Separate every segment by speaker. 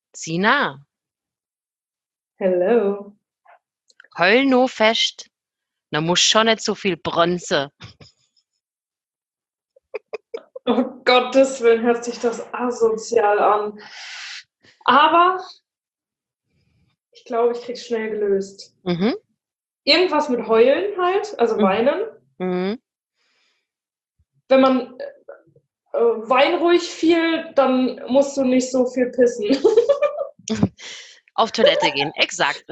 Speaker 1: Sina,
Speaker 2: Hello.
Speaker 1: heul no fest. Da muss schon nicht so viel Bronze.
Speaker 2: Oh Gottes Willen, hört sich das asozial an. Aber ich glaube, ich krieg's schnell gelöst.
Speaker 1: Mhm.
Speaker 2: Irgendwas mit Heulen halt, also
Speaker 1: Mhm.
Speaker 2: weinen.
Speaker 1: Mhm.
Speaker 2: Wenn man weinruhig viel, dann musst du nicht so viel pissen.
Speaker 1: Auf Toilette gehen, exakt.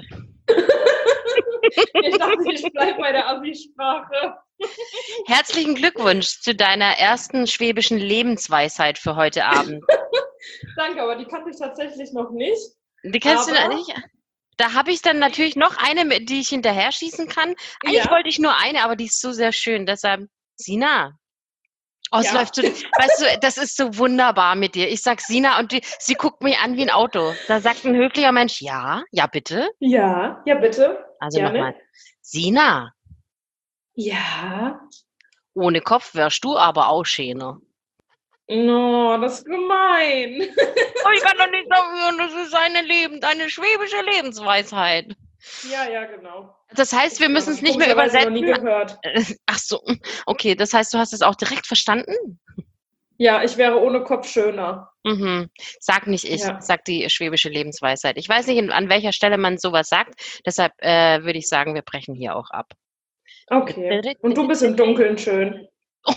Speaker 2: Ich dachte, ich bleibe bei der Assi-Sprache.
Speaker 1: Herzlichen Glückwunsch zu deiner ersten schwäbischen Lebensweisheit für heute Abend.
Speaker 2: Danke, aber die kannte ich tatsächlich noch nicht.
Speaker 1: Die kennst du noch
Speaker 2: Aber
Speaker 1: nicht? Da habe ich dann natürlich noch eine, mit die ich hinterher schießen kann. Eigentlich
Speaker 2: ja,
Speaker 1: wollte ich nur eine, aber die ist so sehr schön. Deshalb, Sina. Oh, es
Speaker 2: ja,
Speaker 1: läuft so, weißt du, das ist so wunderbar mit dir. Ich sag Sina und sie guckt mich an wie ein Auto. Da sagt ein höflicher Mensch, ja, ja bitte.
Speaker 2: ja, ja, bitte,
Speaker 1: Also nochmal.
Speaker 2: gerne.
Speaker 1: Sina,
Speaker 2: Ja,
Speaker 1: ohne Kopf wärst du aber auch schöner.
Speaker 2: no, das ist gemein.
Speaker 1: Oh, ich kann doch nicht sagen, das ist eine schwäbische Lebensweisheit.
Speaker 2: Ja, ja, genau.
Speaker 1: Das heißt, wir müssen es nicht mehr
Speaker 2: Komischerweise noch nie
Speaker 1: übersetzen.
Speaker 2: gehört.
Speaker 1: Ach so, okay, das heißt, du hast es auch direkt verstanden?
Speaker 2: Ja, ich wäre ohne Kopf schöner.
Speaker 1: Mhm. Sag nicht ich,
Speaker 2: Ja,
Speaker 1: sagt die schwäbische Lebensweisheit. Ich weiß nicht, an welcher Stelle man sowas sagt. Deshalb würde ich sagen, wir brechen hier auch ab.
Speaker 2: okay. Und du bist im Dunkeln schön.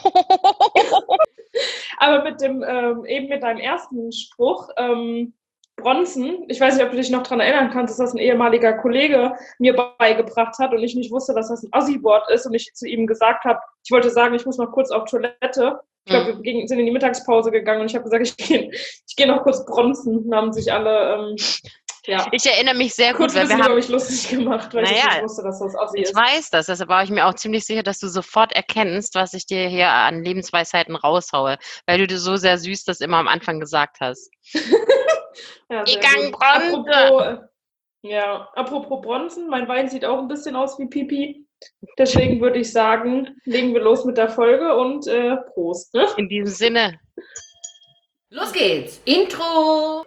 Speaker 2: Aber mit dem, eben mit deinem ersten Spruch, Bronzen, ich weiß nicht, ob du dich noch daran erinnern kannst, dass das ein ehemaliger Kollege mir beigebracht hat und ich nicht wusste, dass das ein Assi-Wort ist und ich zu ihm gesagt habe, ich wollte sagen, ich muss noch kurz auf Toilette. Ich glaube, wir sind in die Mittagspause gegangen und ich habe gesagt, ich geh noch kurz bronzen. Da haben sich alle, ja,
Speaker 1: Ich erinnere mich sehr gut,
Speaker 2: kurz ein
Speaker 1: weil wir
Speaker 2: bisschen über
Speaker 1: haben,
Speaker 2: mich lustig gemacht, weil ich das nicht
Speaker 1: naja,
Speaker 2: wusste, dass das Assi
Speaker 1: ich
Speaker 2: ist.
Speaker 1: weiß das, deshalb war ich mir auch ziemlich sicher, dass du sofort erkennst, was ich dir hier an Lebensweisheiten raushaue, weil du so sehr süß das immer am Anfang gesagt hast.
Speaker 2: Ja,
Speaker 1: Ich
Speaker 2: sehr
Speaker 1: gang
Speaker 2: gut.
Speaker 1: Bronze.
Speaker 2: Apropos Bronzen, mein Wein sieht auch ein bisschen aus wie Pipi. Deswegen würde ich sagen, legen wir los mit der Folge und Prost. Ne?
Speaker 1: In diesem Sinne.
Speaker 3: Los geht's. Intro.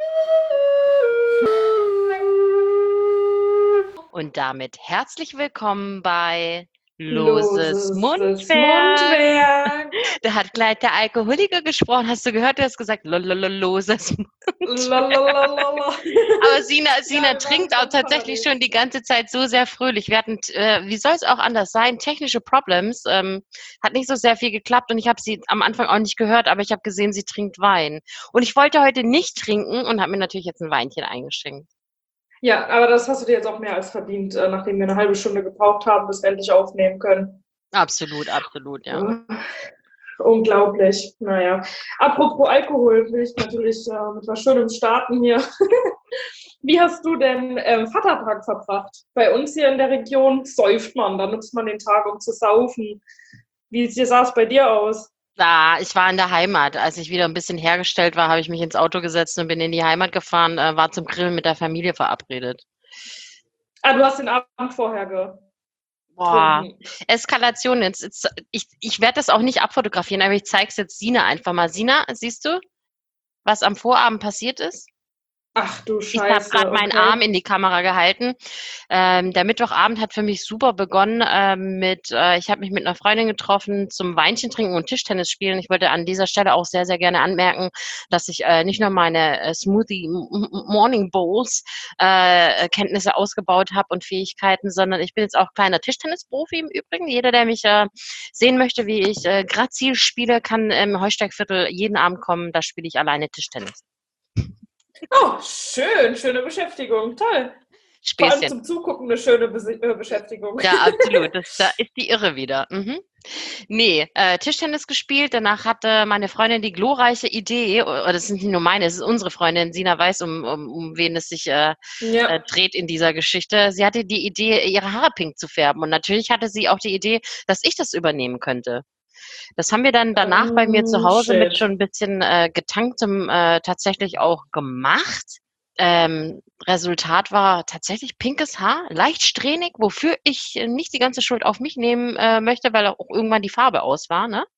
Speaker 1: Und damit herzlich willkommen bei Loses
Speaker 2: Loses
Speaker 1: Mundwerk.
Speaker 2: Mundwerk.
Speaker 1: Da hat gleich der Alkoholiker gesprochen. Hast du gehört? Du hast gesagt, loses Mundwerk.
Speaker 2: Lalalala.
Speaker 1: Aber Sina
Speaker 2: Ja, wir waren
Speaker 1: trinkt auch
Speaker 2: ganz
Speaker 1: tatsächlich
Speaker 2: parallel.
Speaker 1: schon die ganze Zeit so sehr fröhlich. Wir hatten, wie soll es auch anders sein, technische Problems. Hat nicht so sehr viel geklappt und ich habe sie am Anfang auch nicht gehört, aber ich habe gesehen, sie trinkt Wein. Und ich wollte heute nicht trinken und habe mir natürlich jetzt ein Weinchen eingeschenkt.
Speaker 2: Ja, aber das hast du dir jetzt auch mehr als verdient, nachdem wir eine halbe Stunde gebraucht haben, bis wir endlich aufnehmen können.
Speaker 1: Absolut, absolut, ja.
Speaker 2: Unglaublich. Naja. Apropos Alkohol, will ich natürlich mit was Schönem starten hier. Wie hast du denn Vatertag verbracht? Bei uns hier in der Region säuft man, da nutzt man den Tag, um zu saufen. Wie sah es bei dir aus?
Speaker 1: Ich war in der Heimat. Als ich wieder ein bisschen hergestellt war, habe ich mich ins Auto gesetzt und bin in die Heimat gefahren, war zum Grillen mit der Familie verabredet.
Speaker 2: Ah, du hast den Abend vorher
Speaker 1: Boah,
Speaker 2: getrunken.
Speaker 1: Eskalation jetzt. Ich werde das auch nicht abfotografieren, aber ich zeige es jetzt Sina einfach mal. Sina, siehst du, was am Vorabend passiert ist?
Speaker 2: Ach du
Speaker 1: Ich habe
Speaker 2: Scheiße,
Speaker 1: gerade meinen Arm
Speaker 2: okay.
Speaker 1: in die Kamera gehalten. Der Mittwochabend hat für mich super begonnen ich habe mich mit einer Freundin getroffen zum Weinchen trinken und Tischtennis spielen. Ich wollte an dieser Stelle auch sehr, sehr gerne anmerken, dass ich nicht nur meine Smoothie Morning Bowls Kenntnisse ausgebaut habe und Fähigkeiten, sondern ich bin jetzt auch kleiner Tischtennisprofi im Übrigen. Jeder, der mich sehen möchte, wie ich grazil spiele, kann im Heusteigviertel jeden Abend kommen. Da spiele ich alleine Tischtennis.
Speaker 2: Oh, schön, schöne Beschäftigung, toll. Vor allem
Speaker 1: Späßchen.
Speaker 2: zum Zugucken eine schöne Beschäftigung.
Speaker 1: Ja, absolut. Da ist die Irre wieder. Mhm. Nee, Tischtennis gespielt. Danach hatte meine Freundin die glorreiche Idee, oder das ist nicht nur meine, es ist unsere Freundin, Sina weiß, um wen es sich
Speaker 2: Ja.
Speaker 1: dreht in dieser Geschichte. Sie hatte die Idee, ihre Haare pink zu färben. Und natürlich hatte sie auch die Idee, dass ich das übernehmen könnte. Das haben wir dann danach bei mir zu Hause mit schon
Speaker 2: Shit.
Speaker 1: ein bisschen getanktem tatsächlich auch gemacht. Resultat war tatsächlich pinkes Haar, leicht strähnig, wofür ich nicht die ganze Schuld auf mich nehmen möchte, weil auch irgendwann die Farbe aus war, ne?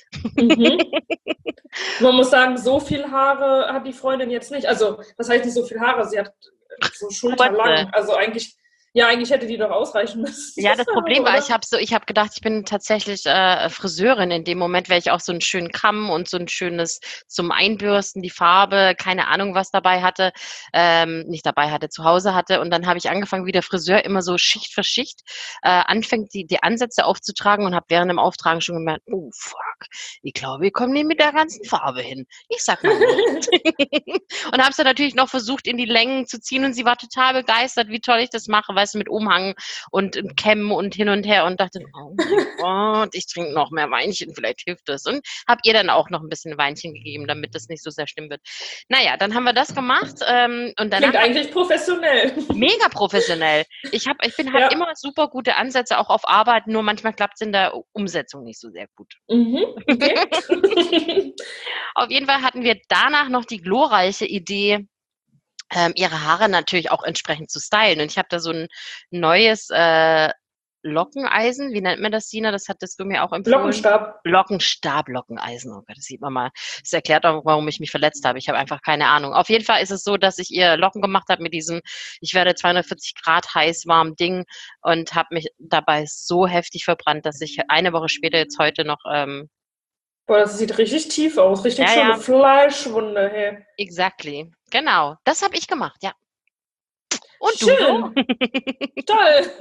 Speaker 2: Mhm. Man muss sagen, so viel Haare hat die Freundin jetzt nicht. Also, das heißt nicht so viel Haare, sie hat so schulterlang. Also eigentlich hätte die doch ausreichen müssen.
Speaker 1: Ja, das Problem war,
Speaker 2: oder?
Speaker 1: ich habe gedacht, ich bin tatsächlich Friseurin in dem Moment, weil ich auch so einen schönen Kamm und so ein schönes zum Einbürsten, die Farbe, keine Ahnung, was dabei hatte, nicht dabei hatte, zu Hause hatte. Und dann habe ich angefangen, wie der Friseur immer so Schicht für Schicht anfängt, die Ansätze aufzutragen und habe während dem Auftragen schon gemerkt, oh fuck, ich glaube, wir kommen nicht mit der ganzen Farbe hin. Ich sag mal nicht. Und habe es dann natürlich noch versucht, in die Längen zu ziehen und sie war total begeistert, wie toll ich das mache, weißt du, mit Umhang und Kämmen und hin und her und dachte, oh mein Gott, ich trinke noch mehr Weinchen, vielleicht hilft das. Und habe ihr dann auch noch ein bisschen Weinchen gegeben, damit das nicht so sehr schlimm wird. Naja, dann haben wir das gemacht und danach
Speaker 2: Klingt eigentlich professionell.
Speaker 1: mega professionell. Ich bin halt immer super gute Ansätze, auch auf Arbeit, nur manchmal klappt es in der Umsetzung nicht so sehr gut.
Speaker 2: Mhm, okay.
Speaker 1: Auf jeden Fall hatten wir danach noch die glorreiche Idee, ihre Haare natürlich auch entsprechend zu stylen. Und ich habe da so ein neues Lockeneisen, wie nennt man das, Sina? Das hattest du mir auch empfohlen. Lockeneisen. Oh Gott, das sieht man mal. Das erklärt auch, warum ich mich verletzt habe. Ich habe einfach keine Ahnung. Auf jeden Fall ist es so, dass ich ihr Locken gemacht habe mit diesem, ich werde 240 Grad heiß warm Ding und habe mich dabei so heftig verbrannt, dass ich eine Woche später jetzt heute noch
Speaker 2: Boah, das sieht richtig tief aus. Richtig
Speaker 1: ja,
Speaker 2: schöne
Speaker 1: ja.
Speaker 2: Fleischwunde. Hey.
Speaker 1: Exactly. Genau. Das habe ich gemacht, ja. Und
Speaker 2: Schön.
Speaker 1: du so?
Speaker 2: Toll.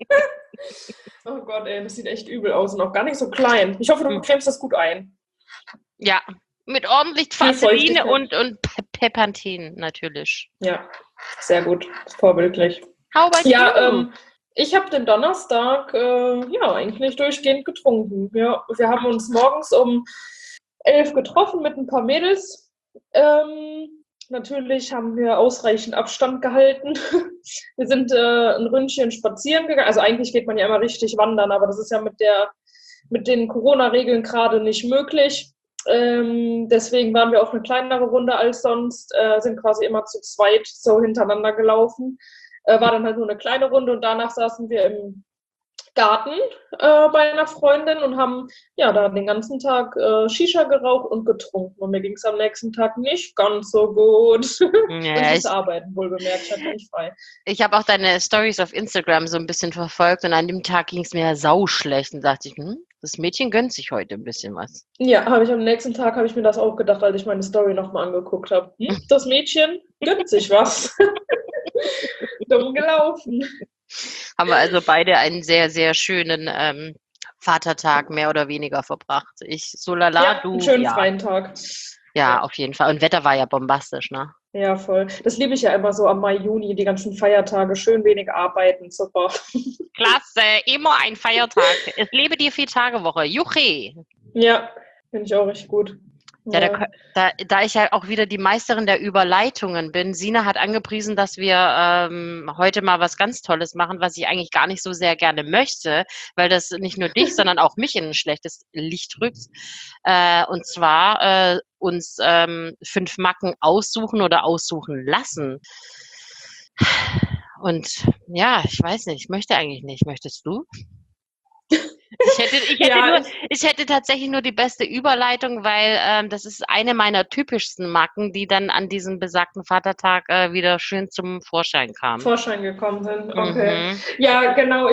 Speaker 2: Oh Gott, ey, das sieht echt übel aus und auch gar nicht so klein. Ich hoffe, du cremst das gut ein.
Speaker 1: Ja, mit ordentlich Vaseline und Pepanthen natürlich.
Speaker 2: Ja, sehr gut. Vorbildlich.
Speaker 1: How about you?
Speaker 2: Ich habe den Donnerstag eigentlich durchgehend getrunken. Ja, wir haben uns morgens um 11 getroffen mit ein paar Mädels. Natürlich haben wir ausreichend Abstand gehalten. Wir sind ein Ründchen spazieren gegangen. Also eigentlich geht man ja immer richtig wandern, aber das ist ja mit den Corona-Regeln gerade nicht möglich. Deswegen waren wir auch eine kleinere Runde als sonst, sind quasi immer zu zweit so hintereinander gelaufen. War dann halt nur eine kleine Runde und danach saßen wir im Garten bei einer Freundin und haben da den ganzen Tag Shisha geraucht und getrunken. Und mir ging es am nächsten Tag nicht ganz so gut.
Speaker 1: Ja,
Speaker 2: und ich musste arbeiten, wohl bemerkt, ich hatte nicht frei.
Speaker 1: Ich habe auch deine Stories auf Instagram so ein bisschen verfolgt und an dem Tag ging es mir sauschlecht und dachte ich, das Mädchen gönnt sich heute ein bisschen was.
Speaker 2: Ja, am nächsten Tag habe ich mir das auch gedacht, als ich meine Story nochmal angeguckt habe. Das Mädchen gönnt sich was. Dumm gelaufen.
Speaker 1: Haben wir also beide einen sehr, sehr schönen Vatertag mehr oder weniger verbracht. Ich so lala, du.
Speaker 2: Einen schönen freien Tag.
Speaker 1: Ja, auf jeden Fall. Und Wetter war ja bombastisch, ne?
Speaker 2: Ja, voll. Das liebe ich ja immer so am Mai, Juni, die ganzen Feiertage. Schön wenig arbeiten, super.
Speaker 1: Klasse, immer ein Feiertag. Es lebe die 4-Tage-Woche. Juche!
Speaker 2: Ja, finde ich auch richtig gut.
Speaker 1: Ja, da ich ja auch wieder die Meisterin der Überleitungen bin, Sina hat angepriesen, dass wir heute mal was ganz Tolles machen, was ich eigentlich gar nicht so sehr gerne möchte, weil das nicht nur dich, sondern auch mich in ein schlechtes Licht rückt. Und zwar uns 5 Macken aussuchen oder aussuchen lassen. Und ja, ich weiß nicht, ich möchte eigentlich nicht. Möchtest du? Ich hätte tatsächlich nur die beste Überleitung, weil das ist eine meiner typischsten Macken, die dann an diesem besagten Vatertag wieder schön zum Vorschein kamen.
Speaker 2: Vorschein gekommen sind, okay. Ja, genau,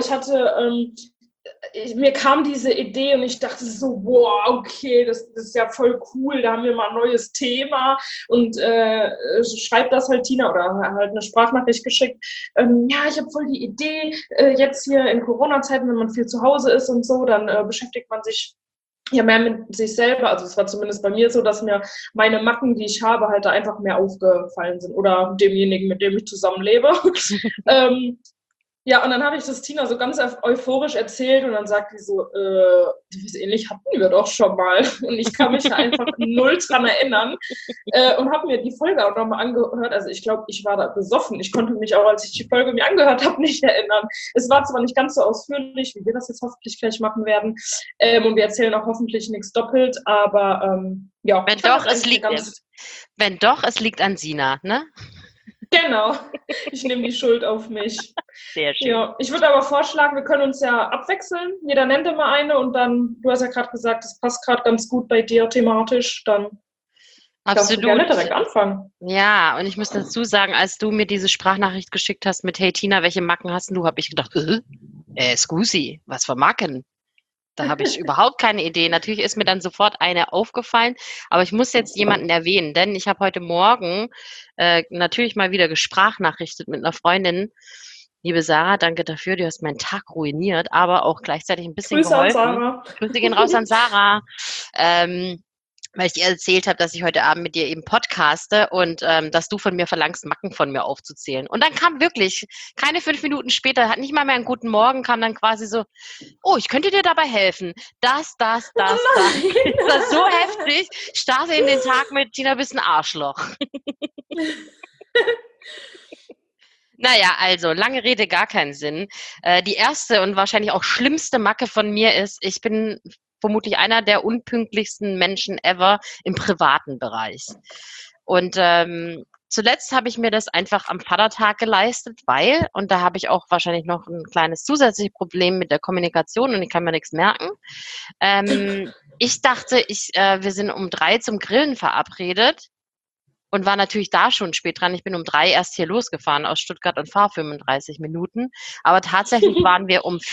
Speaker 2: mir kam diese Idee und ich dachte so, boah, okay, das ist ja voll cool, da haben wir mal ein neues Thema und schreibt das halt Tina oder halt eine Sprachnachricht geschickt. Ich habe voll die Idee, jetzt hier in Corona-Zeiten, wenn man viel zu Hause ist und so, dann beschäftigt man sich ja mehr mit sich selber. Also es war zumindest bei mir so, dass mir meine Macken, die ich habe, halt da einfach mehr aufgefallen sind oder demjenigen, mit dem ich zusammenlebe. Ja, und dann habe ich das Tina so ganz euphorisch erzählt und dann sagt die so, was ähnlich hatten wir doch schon mal. Und ich kann mich da einfach null dran erinnern und habe mir die Folge auch nochmal angehört. Also ich glaube, ich war da besoffen. Ich konnte mich auch, als ich die Folge mir angehört habe, nicht erinnern. Es war zwar nicht ganz so ausführlich, wie wir das jetzt hoffentlich gleich machen werden. Und wir erzählen auch hoffentlich nichts doppelt, aber ja.
Speaker 1: Wenn doch, es liegt an Sina, ne?
Speaker 2: Genau. Ich nehme die Schuld auf mich.
Speaker 1: Sehr schön.
Speaker 2: Ja, ich würde aber vorschlagen, wir können uns ja abwechseln. Jeder nennt immer eine und dann, du hast ja gerade gesagt, das passt gerade ganz gut bei dir thematisch, dann darfst du gerne direkt anfangen.
Speaker 1: Ja, und ich muss dazu sagen, als du mir diese Sprachnachricht geschickt hast mit "Hey Tina, welche Macken hast du?", habe ich gedacht, Scusi, was für Macken? Da habe ich überhaupt keine Idee. Natürlich ist mir dann sofort eine aufgefallen, aber ich muss jetzt jemanden erwähnen, denn ich habe heute Morgen natürlich mal wieder gesprachnachrichtet mit einer Freundin. Liebe Sarah, danke dafür, du hast meinen Tag ruiniert, aber auch gleichzeitig ein bisschen
Speaker 2: Grüße an
Speaker 1: geholfen.
Speaker 2: Sarah.
Speaker 1: Grüße gehen raus an Sarah. Weil ich dir erzählt habe, dass ich heute Abend mit dir eben podcaste und dass du von mir verlangst, Macken von mir aufzuzählen. Und dann kam wirklich, keine 5 Minuten später, hat nicht mal mehr einen guten Morgen, kam dann quasi so, oh, ich könnte dir dabei helfen. Das. Das war so heftig. Starte in den Tag mit, Tina, bist ein Arschloch. Naja, also, lange Rede, gar keinen Sinn. Die erste und wahrscheinlich auch schlimmste Macke von mir ist, ich bin vermutlich einer der unpünktlichsten Menschen ever im privaten Bereich. Und zuletzt habe ich mir das einfach am Vatertag geleistet, und da habe ich auch wahrscheinlich noch ein kleines zusätzliches Problem mit der Kommunikation und ich kann mir nichts merken. Ich dachte, wir sind um 3 zum Grillen verabredet. Und war natürlich da schon spät dran. Ich bin um 3 erst hier losgefahren aus Stuttgart und fahre 35 Minuten. Aber tatsächlich waren wir um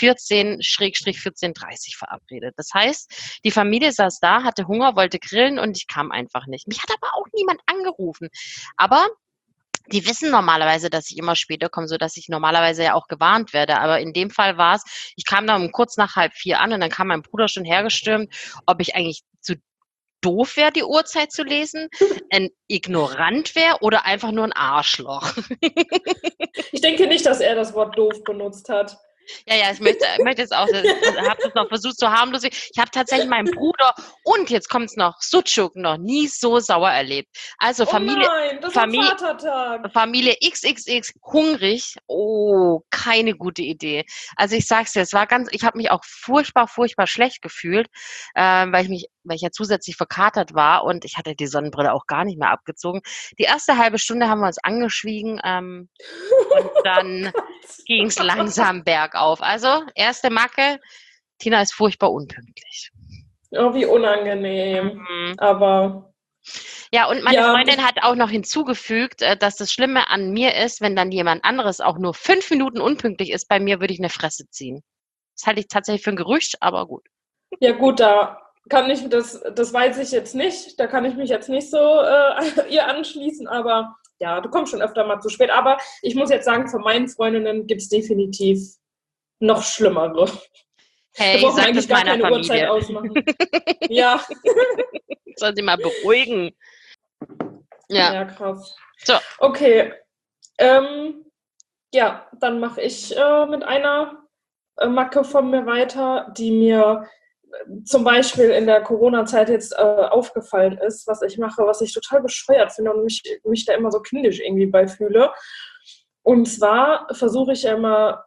Speaker 1: 14:30 verabredet. Das heißt, die Familie saß da, hatte Hunger, wollte grillen und ich kam einfach nicht. Mich hat aber auch niemand angerufen. Aber die wissen normalerweise, dass ich immer später komme, sodass ich normalerweise ja auch gewarnt werde. Aber in dem Fall war es, ich kam da um kurz nach 3:30 an und dann kam mein Bruder schon hergestürmt, ob ich eigentlich zu doof wäre, die Uhrzeit zu lesen, ein Ignorant wäre oder einfach nur ein Arschloch.
Speaker 2: Ich denke nicht, dass er das Wort doof benutzt hat.
Speaker 1: Ja, ich möchte jetzt auch, habe das noch versucht so harmlos. Ich habe tatsächlich meinen Bruder und jetzt kommt es noch, Sucuk, noch nie so sauer erlebt. Also Familie,
Speaker 2: oh nein, das war Vatertag.
Speaker 1: Familie XXX hungrig. Oh, keine gute Idee. Also ich sag's dir, ich habe mich auch furchtbar schlecht gefühlt, weil ich ja zusätzlich verkatert war und ich hatte die Sonnenbrille auch gar nicht mehr abgezogen. Die erste halbe Stunde haben wir uns angeschwiegen und dann ging es langsam bergauf. Also, erste Macke, Tina ist furchtbar unpünktlich.
Speaker 2: Oh, wie unangenehm. Aber
Speaker 1: ja, und meine Freundin hat auch noch hinzugefügt, dass das Schlimme an mir ist, wenn dann jemand anderes auch nur 5 Minuten unpünktlich ist, bei mir würde ich eine Fresse ziehen. Das halte ich tatsächlich für ein Gerücht, aber gut.
Speaker 2: Ja gut, da kann ich, das weiß ich jetzt nicht, da kann ich mich jetzt nicht so ihr anschließen, aber ja, du kommst schon öfter mal zu spät. Aber ich muss jetzt sagen, von meinen Freundinnen gibt es definitiv noch schlimmere.
Speaker 1: Hey,
Speaker 2: da
Speaker 1: sag das meiner Familie.
Speaker 2: Uhrzeit ausmachen. Ja.
Speaker 1: Soll sie mal beruhigen.
Speaker 2: Ja, krass.
Speaker 1: So.
Speaker 2: Okay. Ja, dann mache ich mit einer Macke von mir weiter, die mir zum Beispiel in der Corona-Zeit jetzt aufgefallen ist, was ich mache, was ich total bescheuert finde und mich da immer so kindisch irgendwie bei fühle. Und zwar versuche ich ja immer,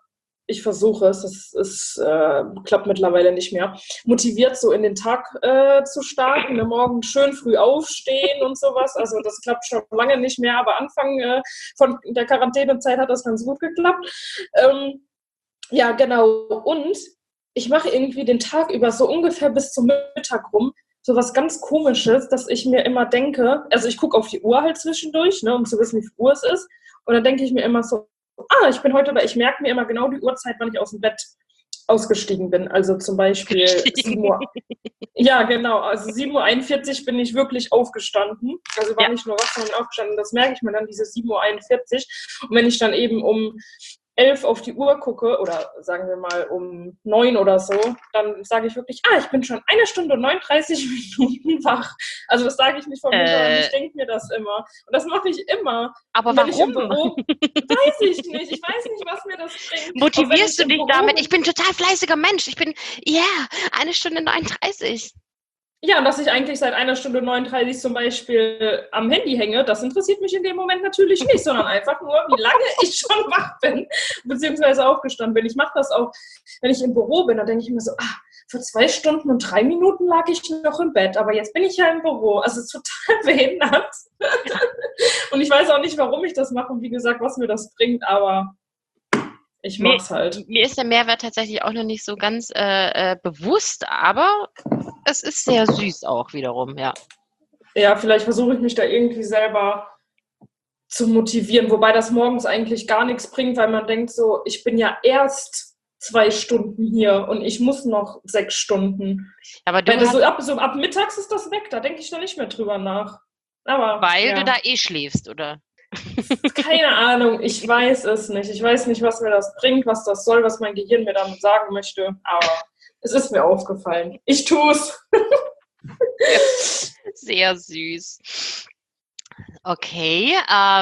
Speaker 2: es klappt mittlerweile nicht mehr, motiviert so in den Tag zu starten, morgen schön früh aufstehen und sowas. Also das klappt schon lange nicht mehr, aber Anfang von der Quarantänezeit hat das ganz gut geklappt. Ja, genau. Und ich mache irgendwie den Tag über so ungefähr bis zum Mittag rum so was ganz Komisches, dass ich mir immer denke, also ich gucke auf die Uhr halt zwischendurch, ne, um zu wissen, wie viel Uhr es ist. Und dann denke ich mir immer so, ich merke mir immer genau die Uhrzeit, wann ich aus dem Bett ausgestiegen bin. Also zum Beispiel 7 Uhr. Ja, genau. Also 7:41 Uhr bin ich wirklich aufgestanden. Also war nicht nur was, sondern aufgestanden. Das merke ich mir dann, diese 7:41 Uhr. Und wenn ich dann eben um 11 auf die Uhr gucke, oder sagen wir mal um 9 oder so, dann sage ich wirklich, ich bin schon 1 Stunde und 39 Minuten wach. Also das sage ich nicht von mir, sondern ich denke mir das immer. Und das mache ich immer.
Speaker 1: Aber warum?
Speaker 2: Ich im Büro, weiß ich nicht. Ich weiß nicht, was mir das bringt.
Speaker 1: Motivierst du dich damit? Ich bin total fleißiger Mensch. Ich bin, 1 Stunde 39.
Speaker 2: Ja, und dass ich eigentlich seit 1 Stunde 39 zum Beispiel am Handy hänge, das interessiert mich in dem Moment natürlich nicht, sondern einfach nur, wie lange ich schon wach bin, beziehungsweise aufgestanden bin. Ich mache das auch, wenn ich im Büro bin, dann denke ich mir so, vor 2 Stunden und 3 Minuten lag ich noch im Bett, aber jetzt bin ich ja im Büro. Also total behindert. Und ich weiß auch nicht, warum ich das mache und wie gesagt, was mir das bringt, aber ich mach's halt.
Speaker 1: Mir ist der Mehrwert tatsächlich auch noch nicht so ganz bewusst, aber es ist sehr süß auch wiederum, ja.
Speaker 2: Ja, vielleicht versuche ich mich da irgendwie selber zu motivieren, wobei das morgens eigentlich gar nichts bringt, weil man denkt so, ich bin ja erst 2 Stunden hier und ich muss noch 6 Stunden.
Speaker 1: Aber du
Speaker 2: Weil das
Speaker 1: hast,
Speaker 2: so ab mittags ist das weg, da denke ich dann nicht mehr drüber nach. Aber
Speaker 1: weil du
Speaker 2: ja,
Speaker 1: da eh schläfst, oder?
Speaker 2: keine Ahnung, ich weiß es nicht. Ich weiß nicht, was mir das bringt, was das soll, was mein Gehirn mir damit sagen möchte, aber es ist mir aufgefallen. Ich tue es.
Speaker 1: Sehr süß. Okay,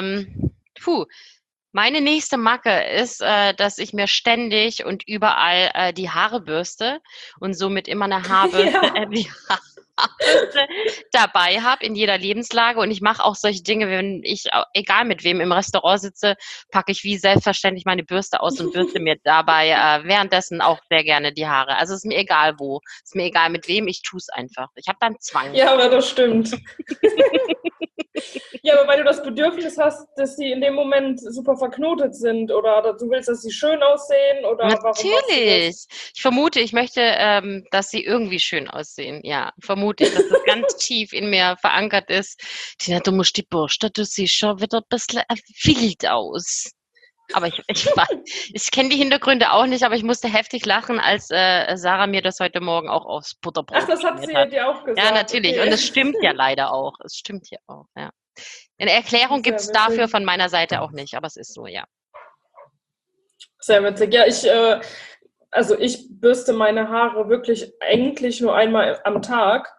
Speaker 1: meine nächste Macke ist, dass ich mir ständig und überall die Haare bürste und somit immer eine Haarbürste,
Speaker 2: Ja.
Speaker 1: die Haarbürste dabei habe in jeder Lebenslage. Und ich mache auch solche Dinge, wenn ich, egal mit wem im Restaurant sitze, packe ich wie selbstverständlich meine Bürste aus und bürste mir dabei währenddessen auch sehr gerne die Haare. Also ist mir egal wo, ist mir egal mit wem, ich tue es einfach. Ich habe dann Zwang.
Speaker 2: Ja, aber das stimmt. Ja, aber weil du das Bedürfnis hast, dass sie in dem Moment super verknotet sind oder du willst, dass sie schön aussehen oder warum machst du
Speaker 1: Natürlich.
Speaker 2: das?
Speaker 1: Ich vermute, ich möchte, dass sie irgendwie schön aussehen. Ja, vermute ich, dass das ganz tief in mir verankert ist. Tina, du musst die Bürste, du siehst schon wieder ein bisschen wild aus. Aber ich kenne die Hintergründe auch nicht, aber ich musste heftig lachen, als Sarah mir das heute Morgen auch aufs
Speaker 2: Ach,
Speaker 1: Butterbrot
Speaker 2: das hat
Speaker 1: geschmiert
Speaker 2: sie
Speaker 1: hat.
Speaker 2: dir auch gesagt.
Speaker 1: Ja, natürlich.
Speaker 2: Okay.
Speaker 1: Und es stimmt ja leider auch. Es stimmt ja auch, ja. Eine Erklärung gibt
Speaker 2: Sehr
Speaker 1: es dafür
Speaker 2: witzig.
Speaker 1: von meiner Seite auch nicht, aber es ist so, ja.
Speaker 2: Sehr witzig. Ja, also ich bürste meine Haare wirklich eigentlich nur einmal am Tag,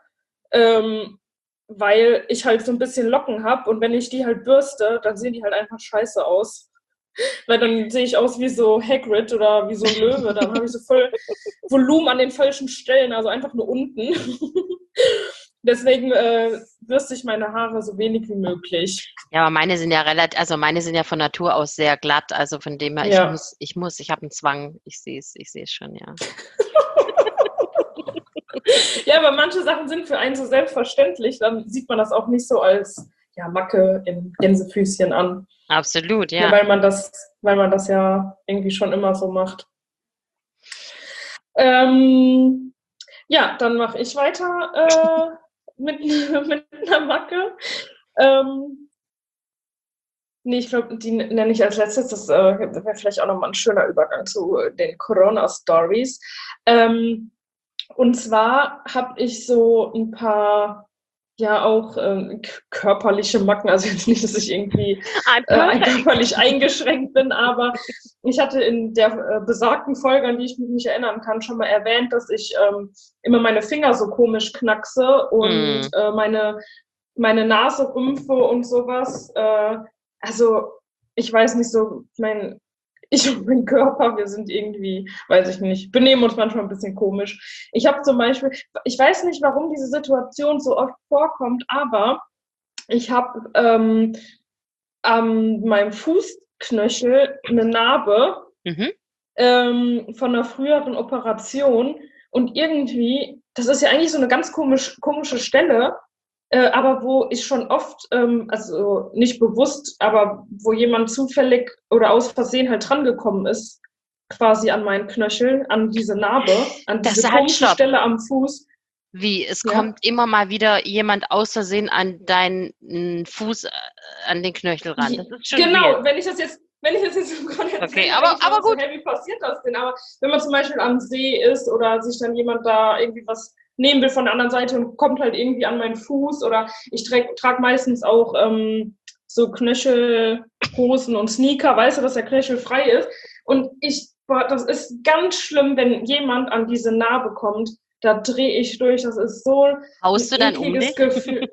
Speaker 2: weil ich halt so ein bisschen Locken habe und wenn ich die halt bürste, dann sehen die halt einfach scheiße aus. Weil dann sehe ich aus wie so Hagrid oder wie so ein Löwe. Dann habe ich so voll Volumen an den falschen Stellen, also einfach nur unten. Deswegen bürste ich meine Haare so wenig wie möglich.
Speaker 1: Ja, aber meine sind ja meine sind ja von Natur aus sehr glatt, also von dem her,
Speaker 2: Ja.
Speaker 1: ich habe einen Zwang, ich sehe es schon, ja.
Speaker 2: Ja, aber manche Sachen sind für einen so selbstverständlich, dann sieht man das auch nicht so als ja, Macke im Gänsefüßchen an.
Speaker 1: Absolut,
Speaker 2: Ja,
Speaker 1: ja.
Speaker 2: weil man das ja irgendwie schon immer so macht. Ja, dann mache ich weiter mit einer Macke. Nee, ich glaube, die nenne ich als letztes. Das wäre vielleicht auch nochmal ein schöner Übergang zu den Corona-Stories. Und zwar habe ich so ein paar, ja, auch körperliche Macken. Also jetzt nicht, dass ich irgendwie körperlich eingeschränkt bin, aber ich hatte in der besagten Folge, an die ich mich nicht erinnern kann, schon mal erwähnt, dass ich immer meine Finger so komisch knackse und meine Nase rümpfe und sowas. Also, ich weiß nicht so, ich und mein Körper, wir sind irgendwie, weiß ich nicht, benehmen uns manchmal ein bisschen komisch. Ich habe zum Beispiel, ich weiß nicht, warum diese Situation so oft vorkommt, aber ich habe an meinem Fußknöchel eine Narbe von einer früheren Operation und irgendwie, das ist ja eigentlich so eine ganz komische Stelle, aber wo ich schon oft, also nicht bewusst, aber wo jemand zufällig oder aus Versehen halt drangekommen ist, quasi an meinen Knöchel, an diese Narbe, an diese komische Stelle am Fuß.
Speaker 1: Wie, es kommt immer mal wieder jemand aus Versehen an deinen Fuß, an den Knöchel ran. Das ist schon
Speaker 2: genau,
Speaker 1: weird.
Speaker 2: wenn ich das jetzt gerade erzähle,
Speaker 1: okay, aber gut.
Speaker 2: So, hey, wie passiert das denn? Aber wenn man zum Beispiel am See ist oder sich dann jemand da irgendwie was nehmen will von der anderen Seite und kommt halt irgendwie an meinen Fuß oder ich trage meistens auch so Knöchelhosen und Sneaker, weißt du, dass der Knöchel frei ist. Und das ist ganz schlimm, wenn jemand an diese Narbe kommt, da drehe ich durch, das ist so
Speaker 1: Haust du dann um dich?
Speaker 2: Gefühl.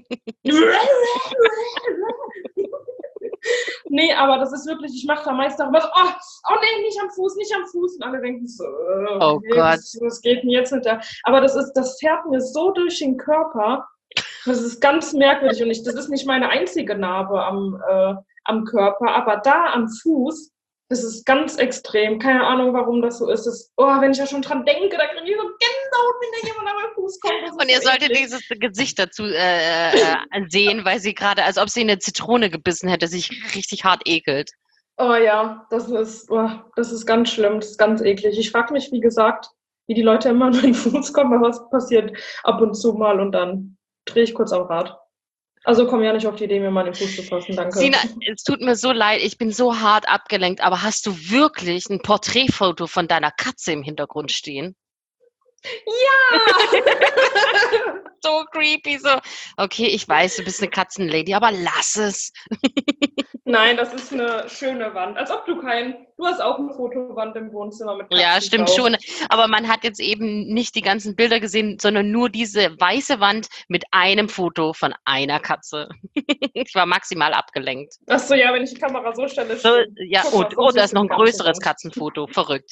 Speaker 2: Nee, aber das ist wirklich, ich mache da meist darüber so, oh nee, nicht am Fuß. Und alle denken so,
Speaker 1: oh Gott.
Speaker 2: Was geht denn jetzt mit der? Aber das fährt mir so durch den Körper, das ist ganz merkwürdig und das ist nicht meine einzige Narbe am Körper, aber da am Fuß, Das ist ganz extrem. Keine Ahnung, warum das so ist. Wenn ich ja schon dran denke, da kriege ich so Gänsehaut, wenn da jemand an meinem Fuß kommt.
Speaker 1: Und ihr solltet dieses Gesicht dazu sehen, weil sie gerade, als ob sie eine Zitrone gebissen hätte, sich richtig hart ekelt.
Speaker 2: Oh ja, das ist ganz schlimm, das ist ganz eklig. Ich frage mich, wie gesagt, wie die Leute immer an meinen Fuß kommen, aber was passiert ab und zu mal und dann drehe ich kurz am Rad. Also komm ja nicht auf die Idee, mir mal den Fuß zu fassen, danke.
Speaker 1: Sina, es tut mir so leid, ich bin so hart abgelenkt, aber hast du wirklich ein Porträtfoto von deiner Katze im Hintergrund stehen?
Speaker 2: Ja!
Speaker 1: So creepy, so. Okay, ich weiß, du bist eine Katzenlady, aber lass es.
Speaker 2: Nein, das ist eine schöne Wand. Als ob du hast auch eine Fotowand im Wohnzimmer mit Katzen
Speaker 1: Ja, stimmt
Speaker 2: drauf.
Speaker 1: schon. Aber man hat jetzt eben nicht die ganzen Bilder gesehen, sondern nur diese weiße Wand mit einem Foto von einer Katze. Ich war maximal abgelenkt.
Speaker 2: Achso, ja, wenn ich die Kamera so stelle.
Speaker 1: So, ja,
Speaker 2: Guck mal,
Speaker 1: da ist noch ein größeres
Speaker 2: Katzen.
Speaker 1: Katzenfoto. Verrückt.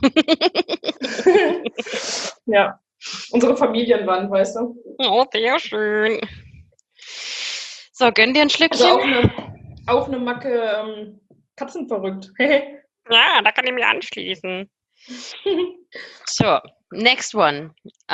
Speaker 2: Ja, unsere Familienwand, weißt du.
Speaker 1: Oh, sehr schön. So, gönn dir ein Schlückchen.
Speaker 2: Also auch eine Macke Katzenverrückt.
Speaker 1: Ja, da kann ich mich anschließen. So, next one.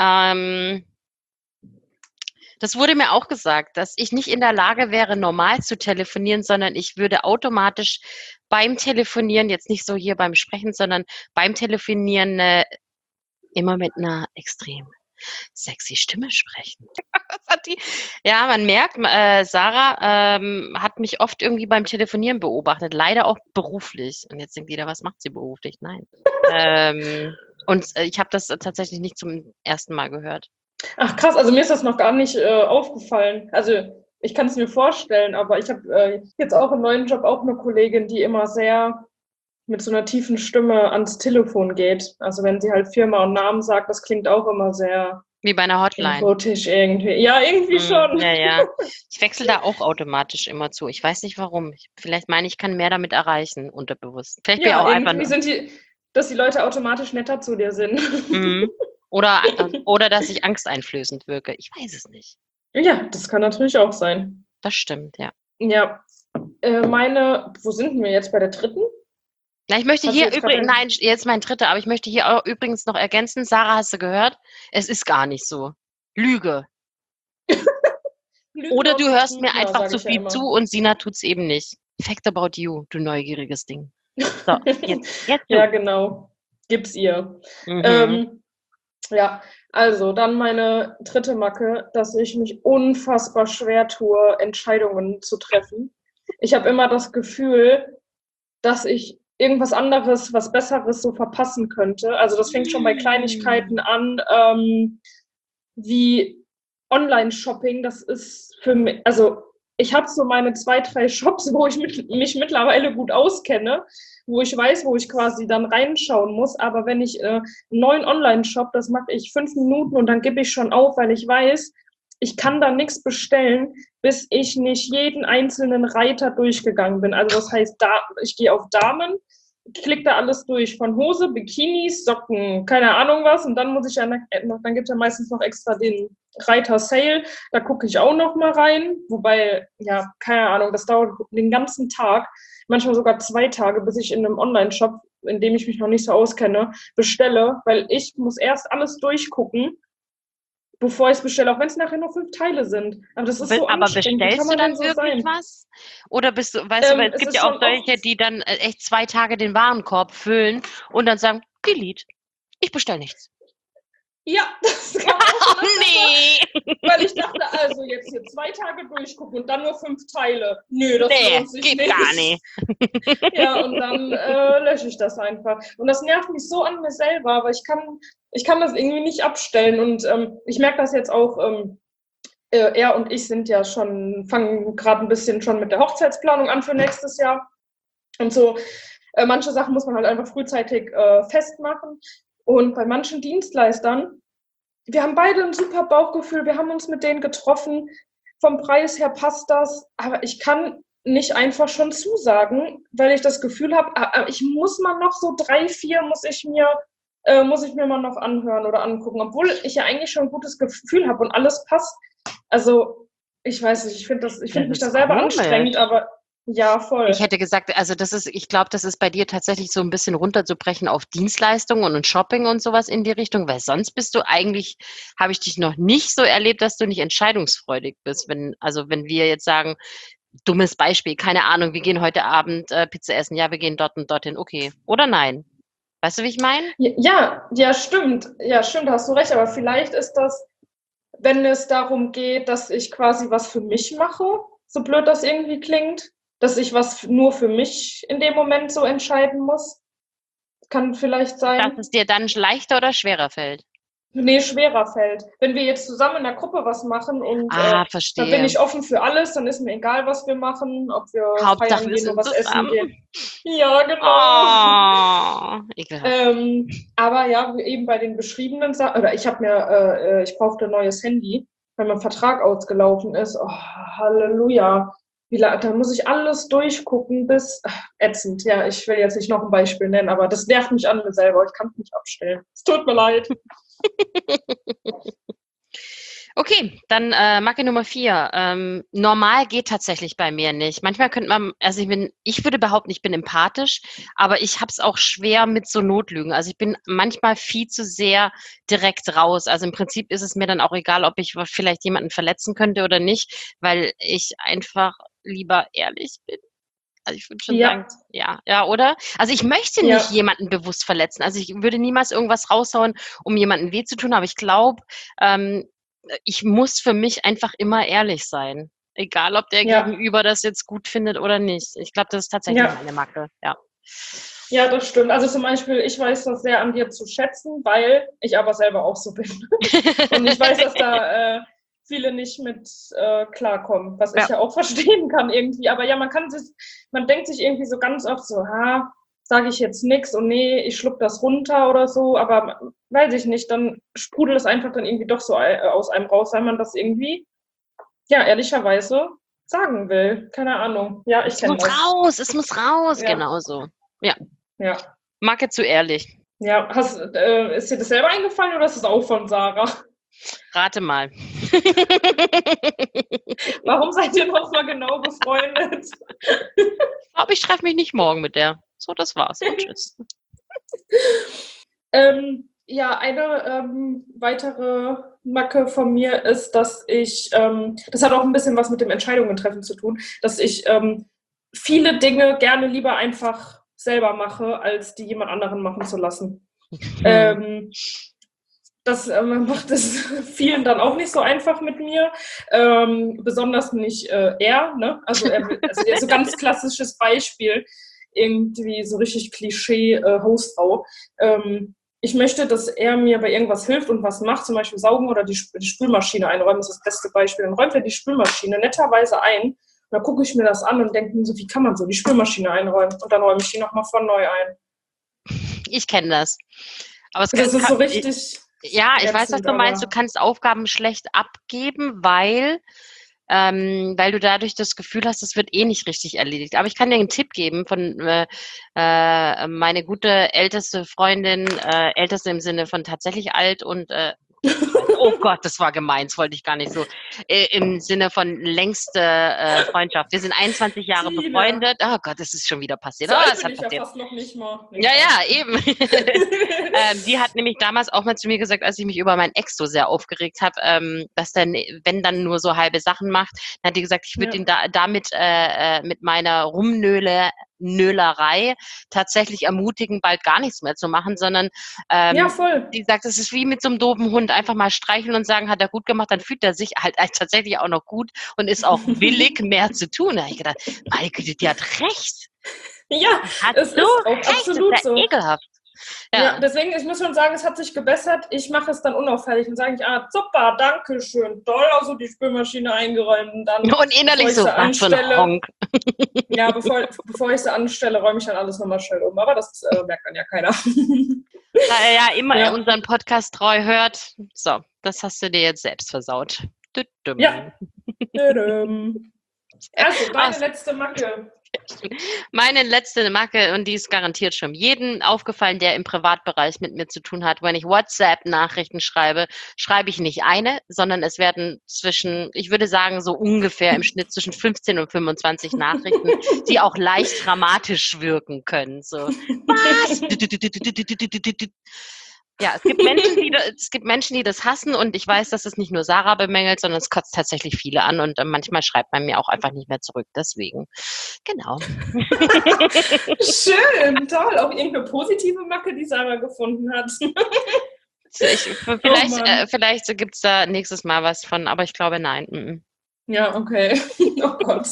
Speaker 1: Das wurde mir auch gesagt, dass ich nicht in der Lage wäre, normal zu telefonieren, sondern ich würde automatisch beim Telefonieren, jetzt nicht so hier beim Sprechen, sondern beim Telefonieren immer mit einer extrem sexy Stimme sprechen. Ja, man merkt, Sarah hat mich oft irgendwie beim Telefonieren beobachtet, leider auch beruflich. Und jetzt denkt jeder, was macht sie beruflich? Nein. Ich habe das tatsächlich nicht zum ersten Mal gehört.
Speaker 2: Ach krass, also mir ist das noch gar nicht aufgefallen. Also ich kann es mir vorstellen, aber ich habe jetzt auch im neuen Job auch eine Kollegin, die immer sehr mit so einer tiefen Stimme ans Telefon geht. Also wenn sie halt Firma und Namen sagt, das klingt auch immer sehr
Speaker 1: wie bei einer Hotline.
Speaker 2: erotisch irgendwie. Ja, irgendwie schon.
Speaker 1: Ja. Ich wechsle da auch automatisch immer zu. Ich weiß nicht warum. Vielleicht meine ich, kann mehr damit erreichen, unterbewusst. Vielleicht
Speaker 2: ja,
Speaker 1: bin ich auch
Speaker 2: irgendwie sind dass die Leute automatisch netter zu dir sind.
Speaker 1: Mhm. Oder dass ich angsteinflößend wirke. Ich weiß es nicht.
Speaker 2: Ja, das kann natürlich auch sein.
Speaker 1: Das stimmt, ja.
Speaker 2: Ja. Wo sind wir jetzt bei der dritten?
Speaker 1: Na, ich möchte hier übrigens, nein, jetzt mein dritter, aber ich möchte hier auch übrigens noch ergänzen, Sarah, hast du gehört? Es ist gar nicht so. Lüge. Oder du hörst mir einfach zu viel zu und Sina tut's eben nicht. Fact about you, du neugieriges Ding. So, jetzt
Speaker 2: ja, genau. Gib's ihr. Ja, also dann meine dritte Macke, dass ich mich unfassbar schwer tue, Entscheidungen zu treffen. Ich habe immer das Gefühl, dass ich irgendwas anderes, was Besseres so verpassen könnte. Also das fängt schon bei Kleinigkeiten an, wie Online-Shopping. Das ist für mich, also ich habe so meine 2, 3 Shops, wo ich mich mittlerweile gut auskenne, wo ich weiß, wo ich quasi dann reinschauen muss. Aber wenn ich einen neuen Online-Shop, das mache ich 5 Minuten und dann gebe ich schon auf, weil ich weiß, ich kann da nichts bestellen, bis ich nicht jeden einzelnen Reiter durchgegangen bin. Also das heißt, ich gehe auf Damen, klicke da alles durch, von Hose, Bikinis, Socken, keine Ahnung was. Und dann muss ich dann gibt es ja meistens noch extra den Reiter Sale, da gucke ich auch noch mal rein. Wobei, ja, keine Ahnung, das dauert den ganzen Tag, manchmal sogar 2 Tage, bis ich in einem Online-Shop, in dem ich mich noch nicht so auskenne, bestelle, weil ich muss erst alles durchgucken, bevor ich es bestelle, auch wenn es nachher nur 5 Teile sind. Aber das ist so anstrengend.
Speaker 1: Aber bestellst du dann so wirklich was? Oder bist du, weißt du, weil es gibt ja auch solche, die dann echt 2 Tage den Warenkorb füllen und dann sagen, delete, ich bestelle nichts.
Speaker 2: Ja, das kann auch
Speaker 1: nee!
Speaker 2: Weil ich dachte, also jetzt hier 2 Tage durchgucken und dann nur 5 Teile. Nö, das lohnt sich
Speaker 1: geht
Speaker 2: nicht.
Speaker 1: Gar nicht.
Speaker 2: Ja, und dann lösche ich das einfach. Und das nervt mich so an mir selber, aber ich kann das irgendwie nicht abstellen. Und ich merke das jetzt auch, er und ich sind ja fangen gerade ein bisschen schon mit der Hochzeitsplanung an für nächstes Jahr. Und so, manche Sachen muss man halt einfach frühzeitig festmachen. Und bei manchen Dienstleistern, wir haben beide ein super Bauchgefühl, wir haben uns mit denen getroffen, vom Preis her passt das, aber ich kann nicht einfach schon zusagen, weil ich das Gefühl habe, ich muss mal noch so 3, 4 muss ich mir mal noch anhören oder angucken, obwohl ich ja eigentlich schon ein gutes Gefühl habe und alles passt. Also ich weiß nicht, ich finde mich da selber anstrengend, aber Ja, voll.
Speaker 1: Ich hätte gesagt, also ich glaube, das ist bei dir tatsächlich so ein bisschen runterzubrechen auf Dienstleistungen und Shopping und sowas in die Richtung, weil sonst bist du eigentlich, habe ich dich noch nicht so erlebt, dass du nicht entscheidungsfreudig bist. Wenn wir jetzt sagen, dummes Beispiel, keine Ahnung, wir gehen heute Abend Pizza essen, ja, wir gehen dort und dorthin, okay. Oder nein? Weißt du, wie ich meine?
Speaker 2: Ja, stimmt. Ja, stimmt, hast du recht. Aber vielleicht ist das, wenn es darum geht, dass ich quasi was für mich mache, so blöd das irgendwie klingt, dass ich was nur für mich in dem Moment so entscheiden muss. Kann vielleicht
Speaker 1: Dass
Speaker 2: sein.
Speaker 1: es dir dann leichter oder schwerer fällt.
Speaker 2: Nee, schwerer fällt. Wenn wir jetzt zusammen in der Gruppe was machen und dann bin
Speaker 1: Verstehe.
Speaker 2: ich offen für alles, dann ist mir egal, was wir machen, ob wir
Speaker 1: Hauptsache,
Speaker 2: feiern
Speaker 1: wir
Speaker 2: gehen oder
Speaker 1: sind
Speaker 2: was essen
Speaker 1: zusammen.
Speaker 2: gehen. Ja, genau.
Speaker 1: Ekelhaft.
Speaker 2: Aber ja, eben bei den beschriebenen Sachen, oder ich brauchte ein neues Handy, weil mein Vertrag ausgelaufen ist. Oh, Halleluja. Da muss ich alles durchgucken bis ätzend. Ja, ich will jetzt nicht noch ein Beispiel nennen, aber das nervt mich an mir selber. Ich kann es nicht abstellen. Es tut mir leid.
Speaker 1: Okay, dann Macke Nummer 4. Normal geht tatsächlich bei mir nicht. Manchmal könnte man, also ich würde behaupten, ich bin empathisch, aber ich habe es auch schwer mit so Notlügen. Also ich bin manchmal viel zu sehr direkt raus. Also im Prinzip ist es mir dann auch egal, ob ich vielleicht jemanden verletzen könnte oder nicht, weil ich einfach lieber ehrlich bin. Also ich würde schon sagen,
Speaker 2: Ja,
Speaker 1: ja, oder? Also ich möchte nicht
Speaker 2: ja,
Speaker 1: jemanden bewusst verletzen. Also ich würde niemals irgendwas raushauen, um jemandem weh zu tun, aber ich glaube, ähm, ich muss für mich einfach immer ehrlich sein. Egal, ob der
Speaker 2: ja,
Speaker 1: Gegenüber das jetzt gut findet oder nicht. Ich glaube, das ist tatsächlich
Speaker 2: ja.
Speaker 1: meine Macke, ja.
Speaker 2: Ja, das stimmt. Also zum Beispiel, ich weiß das sehr an dir zu schätzen, weil ich aber selber auch so bin. Und ich weiß, dass da viele nicht mit klarkommen, was ich
Speaker 1: Ja,
Speaker 2: ja auch verstehen kann irgendwie. Aber ja, man denkt sich irgendwie so ganz oft so, sage ich jetzt nichts und nee, ich schluck das runter oder so, aber weiß ich nicht, dann sprudelt es einfach dann irgendwie doch so aus einem raus, weil man das irgendwie, ja, ehrlicherweise sagen will. Keine Ahnung. Ja, ich kenne das.
Speaker 1: es muss raus,
Speaker 2: Ja,
Speaker 1: genau so. Ja,
Speaker 2: ja.
Speaker 1: Macke zu ehrlich.
Speaker 2: Ja, ist dir das selber eingefallen oder ist es auch von Sarah?
Speaker 1: Rate mal.
Speaker 2: Warum seid ihr noch mal genau befreundet?
Speaker 1: Aber ich treffe mich nicht morgen mit der. So, das war's. Und tschüss.
Speaker 2: Ja, eine weitere Macke von mir ist, dass das hat auch ein bisschen was mit dem Entscheidungen treffen zu tun, dass ich viele Dinge gerne lieber einfach selber mache, als die jemand anderen machen zu lassen. Das macht es vielen dann auch nicht so einfach mit mir, besonders nicht er, ne? Also jetzt so ganz klassisches Beispiel, irgendwie so richtig Klischee Hausfrau. Ich möchte, dass er mir bei irgendwas hilft und was macht, zum Beispiel saugen oder die Spülmaschine einräumen, das ist das beste Beispiel. Dann räumt er die Spülmaschine netterweise ein und dann gucke ich mir das an und denke mir so, wie kann man so die Spülmaschine einräumen? Und dann räume ich die nochmal von neu ein.
Speaker 1: Ich kenne das. Aber
Speaker 2: Das ist so richtig.
Speaker 1: Ja, ich weiß, was
Speaker 2: ätzend,
Speaker 1: du meinst. Du
Speaker 2: aber
Speaker 1: kannst Aufgaben schlecht abgeben, weil du dadurch das Gefühl hast, es wird eh nicht richtig erledigt. Aber ich kann dir einen Tipp geben von meine gute älteste Freundin, älteste im Sinne von tatsächlich alt und oh Gott, das war gemein, das wollte ich gar nicht so. Im Sinne von längste Freundschaft. Wir sind 21 Jahre
Speaker 2: Tina,
Speaker 1: befreundet. Oh Gott, das ist schon wieder passiert.
Speaker 2: so
Speaker 1: Oh,
Speaker 2: alt
Speaker 1: es
Speaker 2: bin
Speaker 1: hat
Speaker 2: ich ja
Speaker 1: passiert.
Speaker 2: fast noch nicht mal.
Speaker 1: Ja, ja, eben. Die hat nämlich damals auch mal zu mir gesagt, als ich mich über meinen Ex so sehr aufgeregt habe, dass dann, wenn dann nur so halbe Sachen macht, dann hat die gesagt, ich würde
Speaker 2: Ja.
Speaker 1: ihn damit mit meiner Nölerei tatsächlich ermutigen, bald gar nichts mehr zu machen, sondern
Speaker 2: Ja, voll.
Speaker 1: die sagt, es ist wie mit so einem doofen Hund, einfach mal streicheln und sagen, hat er gut gemacht, dann fühlt er sich halt tatsächlich auch noch gut und ist auch willig, mehr zu tun. Da habe ich gedacht, meine Güte, die hat recht.
Speaker 2: Ja,
Speaker 1: Die hat
Speaker 2: es
Speaker 1: so
Speaker 2: ist auch
Speaker 1: recht, das ist
Speaker 2: absolut
Speaker 1: ja
Speaker 2: so.
Speaker 1: ekelhaft.
Speaker 2: Ja,
Speaker 1: Ja.
Speaker 2: deswegen, ich muss schon sagen, es hat sich gebessert. Ich mache es dann unauffällig und sage super, danke schön, toll, also die Spülmaschine eingeräumt und dann,
Speaker 1: Und
Speaker 2: bevor
Speaker 1: innerlich
Speaker 2: ich
Speaker 1: so,
Speaker 2: sie
Speaker 1: was für ein
Speaker 2: anstelle,
Speaker 1: Honk.
Speaker 2: ja, bevor ich sie anstelle, räume ich dann alles nochmal schnell um. Aber das merkt dann ja keiner.
Speaker 1: Da er ja immer
Speaker 2: Ja,
Speaker 1: unseren Podcast treu hört. So, das hast du dir jetzt selbst versaut. Düdüm.
Speaker 2: ja. Tadam. Also,
Speaker 1: Ah,
Speaker 2: deine letzte Macke.
Speaker 1: Meine letzte Macke, und die ist garantiert schon jedem aufgefallen, der im Privatbereich mit mir zu tun hat. Wenn ich WhatsApp-Nachrichten schreibe, schreibe ich nicht eine, sondern es werden ich würde sagen, so ungefähr im Schnitt zwischen 15 und 25 Nachrichten, die auch leicht dramatisch wirken können. So, was? Ja, es gibt Menschen, die das hassen, und ich weiß, dass es nicht nur Sarah bemängelt, sondern es kotzt tatsächlich viele an, und manchmal schreibt man mir auch einfach nicht mehr zurück. Deswegen, genau.
Speaker 2: Schön, toll. Auch irgendeine positive Macke, die Sarah gefunden hat.
Speaker 1: Vielleicht gibt es da nächstes Mal was von, aber ich glaube, nein. Mm-mm.
Speaker 2: Ja, okay. Oh Gott.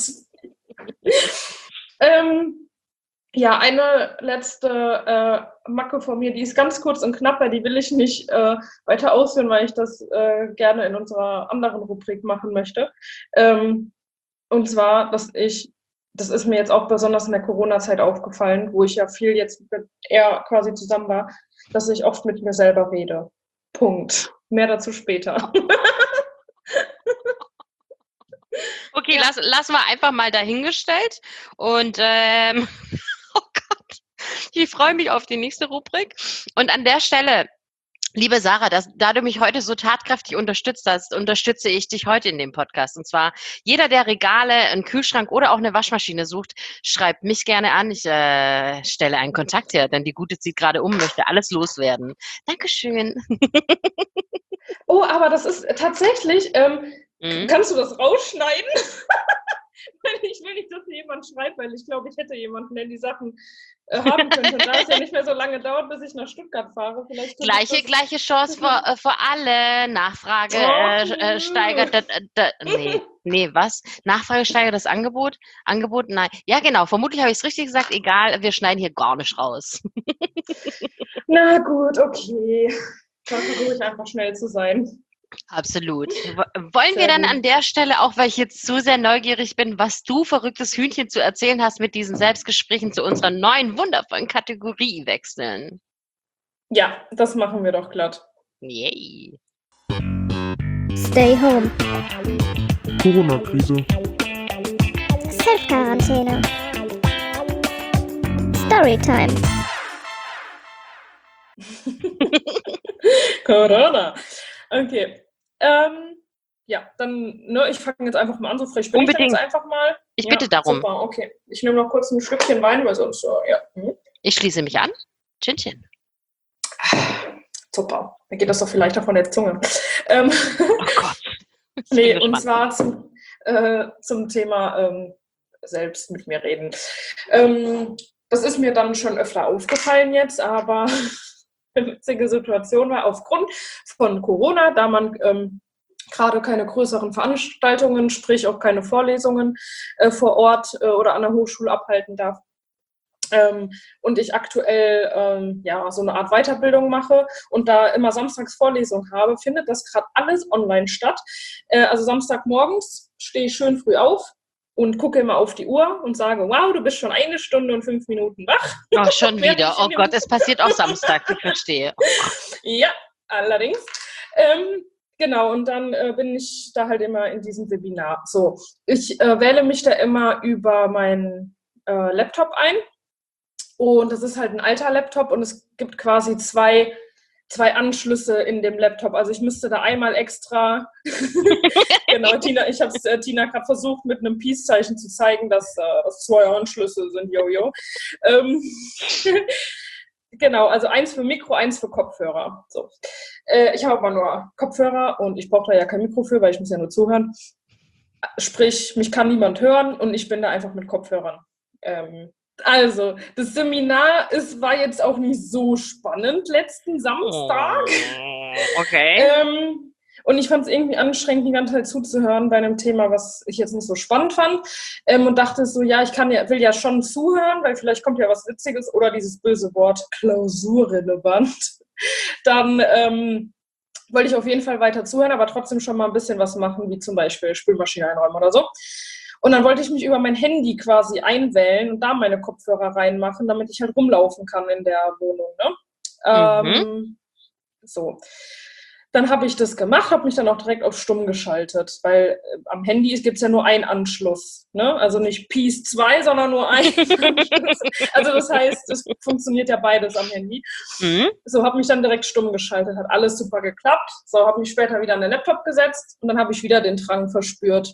Speaker 2: Ja, eine letzte Macke von mir, die ist ganz kurz und knapp, weil die will ich nicht weiter ausführen, weil ich das gerne in unserer anderen Rubrik machen möchte. Und zwar, das ist mir jetzt auch besonders in der Corona-Zeit aufgefallen, wo ich ja viel jetzt mit er quasi zusammen war, dass ich oft mit mir selber rede. Punkt. Mehr dazu später.
Speaker 1: Okay, lassen wir einfach mal dahingestellt. Und oh Gott, ich freue mich auf die nächste Rubrik. Und an der Stelle, liebe Sarah, da du mich heute so tatkräftig unterstützt hast, unterstütze ich dich heute in dem Podcast. Und zwar, jeder, der Regale, einen Kühlschrank oder auch eine Waschmaschine sucht, schreibt mich gerne an. Ich stelle einen Kontakt her, denn die Gute zieht gerade um, möchte alles loswerden. Dankeschön.
Speaker 2: Oh, aber das ist tatsächlich, kannst du das rausschneiden? Ich will nicht, dass mir jemand schreibt, weil ich glaube, ich hätte jemanden, der die Sachen haben könnte. Da es ja nicht mehr so lange dauert, bis ich nach Stuttgart fahre.
Speaker 1: Gleiche Chance für alle. Nachfrage steigert was? Nachfrage steigert das Angebot? Angebot? Nein. Ja, genau. Vermutlich habe ich es richtig gesagt. Egal, wir schneiden hier gar nicht raus.
Speaker 2: Na gut, okay. Ich versuche ruhig einfach schnell zu sein.
Speaker 1: Absolut. Wollen wir dann an der Stelle, auch weil ich jetzt so sehr neugierig bin, was du verrücktes Hühnchen zu erzählen hast, mit diesen Selbstgesprächen zu unserer neuen wundervollen Kategorie wechseln?
Speaker 2: Ja, das machen wir doch glatt.
Speaker 1: Yay.
Speaker 4: Stay home.
Speaker 5: Corona-Krise.
Speaker 4: Self-Quarantäne. Storytime.
Speaker 2: Corona. Okay. Ja, dann, ich fange jetzt einfach mal an, so frisch bin ich jetzt einfach mal.
Speaker 1: Ich bitte darum.
Speaker 2: Super, okay. Ich nehme noch kurz ein Schlückchen Wein, weil sonst, ja.
Speaker 1: Ich schließe mich an. Tschinchen.
Speaker 2: Super. Dann geht das doch viel leichter von der Zunge.
Speaker 1: Oh Gott.
Speaker 2: Nee, und zwar zum Thema selbst mit mir reden. Das ist mir dann schon öfter aufgefallen jetzt, aber eine witzige Situation war aufgrund von Corona, da man gerade keine größeren Veranstaltungen, sprich auch keine Vorlesungen vor Ort oder an der Hochschule abhalten darf. Und ich aktuell so eine Art Weiterbildung mache und da immer samstags Vorlesung habe, findet das gerade alles online statt. Also Samstagmorgens stehe ich schön früh auf und gucke immer auf die Uhr und sage, wow, du bist schon 1 Stunde und 5 Minuten wach.
Speaker 1: Oh, schon wieder. Oh Gott, es passiert auch Samstag, ich verstehe.
Speaker 2: Ja, allerdings. Genau, und dann bin ich da halt immer in diesem Webinar. So, ich wähle mich da immer über meinen Laptop ein. Und das ist halt ein alter Laptop und es gibt quasi zwei Anschlüsse in dem Laptop. Also ich müsste da einmal extra, genau, ich habe es Tina gerade versucht, mit einem Peace-Zeichen zu zeigen, dass das 2 Anschlüsse sind, Jojo. Genau, also 1 für Mikro, 1 für Kopfhörer. So. Ich habe aber nur Kopfhörer und ich brauche da ja kein Mikro für, weil ich muss ja nur zuhören. Sprich, mich kann niemand hören und ich bin da einfach mit Kopfhörern. Also, das Seminar war jetzt auch nicht so spannend letzten Samstag.
Speaker 1: Okay.
Speaker 2: Und ich fand es irgendwie anstrengend, die ganze Zeit zuzuhören bei einem Thema, was ich jetzt nicht so spannend fand. Und dachte so, ja, will ja schon zuhören, weil vielleicht kommt ja was Witziges oder dieses böse Wort klausurrelevant. Dann wollte ich auf jeden Fall weiter zuhören, aber trotzdem schon mal ein bisschen was machen, wie zum Beispiel Spülmaschine einräumen oder so. Und dann wollte ich mich über mein Handy quasi einwählen und da meine Kopfhörer reinmachen, damit ich halt rumlaufen kann in der Wohnung. Ne? So. Dann habe ich das gemacht, habe mich dann auch direkt auf stumm geschaltet, weil am Handy gibt es ja nur einen Anschluss. Ne? Also nicht Peace 2, sondern nur einen Anschluss. Also das heißt, es funktioniert ja beides am Handy. So, habe mich dann direkt stumm geschaltet, hat alles super geklappt. So, habe mich später wieder an den Laptop gesetzt und dann habe ich wieder den Drang verspürt,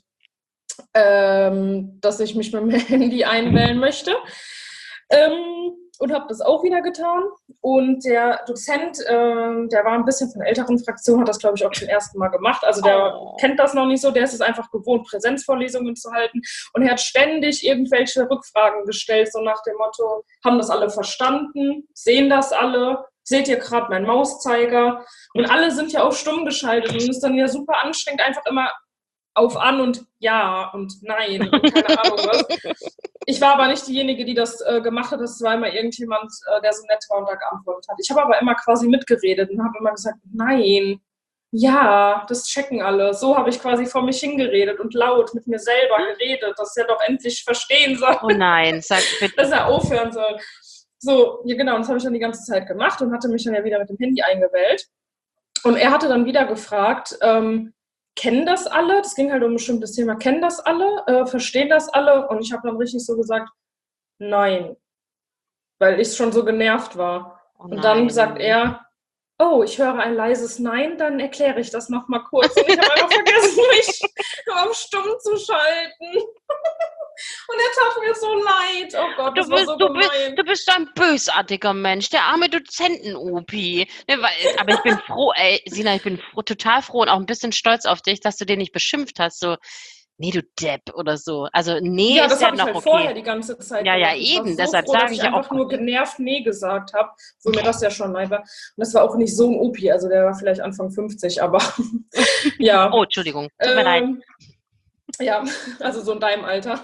Speaker 2: dass ich mich mit dem Handy einwählen möchte. Und habe das auch wieder getan. Und der Dozent, der war ein bisschen von der älteren Fraktion, hat das, glaube ich, auch zum ersten Mal gemacht. Also der kennt das noch nicht so, der ist es einfach gewohnt, Präsenzvorlesungen zu halten. Und er hat ständig irgendwelche Rückfragen gestellt, so nach dem Motto, haben das alle verstanden? Sehen das alle? Seht ihr gerade meinen Mauszeiger? Und alle sind ja auch stumm geschaltet und es ist dann ja super anstrengend, einfach immer auf an und ja und nein und keine Ahnung was. Ich war aber nicht diejenige, die das gemacht hat. Das war immer irgendjemand, der so nett war und da geantwortet hat. Ich habe aber immer quasi mitgeredet und habe immer gesagt, nein, ja, das checken alle. So habe ich quasi vor mich hingeredet und laut mit mir selber geredet, dass er doch endlich verstehen soll.
Speaker 1: Oh nein, sag bitte.
Speaker 2: Dass er aufhören soll. So, ja genau, das habe ich dann die ganze Zeit gemacht und hatte mich dann ja wieder mit dem Handy eingewählt. Und er hatte dann wieder gefragt, kennen das alle? Das ging halt um ein bestimmtes Thema. Kennen das alle? Verstehen das alle? Und ich habe dann richtig so gesagt, nein. Weil ich schon so genervt war.
Speaker 1: Oh
Speaker 2: und dann
Speaker 1: nein.
Speaker 2: sagt er, oh, ich höre ein leises Nein, dann erkläre ich das nochmal kurz. Und ich habe einfach vergessen, mich auf stumm zu schalten. Und er tat mir so leid. Oh Gott, das war so gemein.
Speaker 1: Du bist ein bösartiger Mensch, der arme Dozenten-Opi. Ne, aber ich bin froh, ey, Sina, ich bin total froh und auch ein bisschen stolz auf dich, dass du den nicht beschimpft hast, so, nee, du Depp oder so. Also, nee,
Speaker 2: ja,
Speaker 1: ist
Speaker 2: das
Speaker 1: ja
Speaker 2: habe ich
Speaker 1: noch
Speaker 2: halt
Speaker 1: okay.
Speaker 2: vorher die ganze Zeit
Speaker 1: Ja,
Speaker 2: gemacht.
Speaker 1: eben,
Speaker 2: Ich war so
Speaker 1: deshalb
Speaker 2: froh,
Speaker 1: sage
Speaker 2: dass
Speaker 1: ich
Speaker 2: ich
Speaker 1: ja
Speaker 2: einfach
Speaker 1: auch.
Speaker 2: nur genervt nee gesagt habe, wo mir das ja schon leid war. Und das war auch nicht so ein Opi, also der war vielleicht Anfang 50, aber ja.
Speaker 1: Oh, Entschuldigung, tut mir leid.
Speaker 2: Ja, also so in deinem Alter.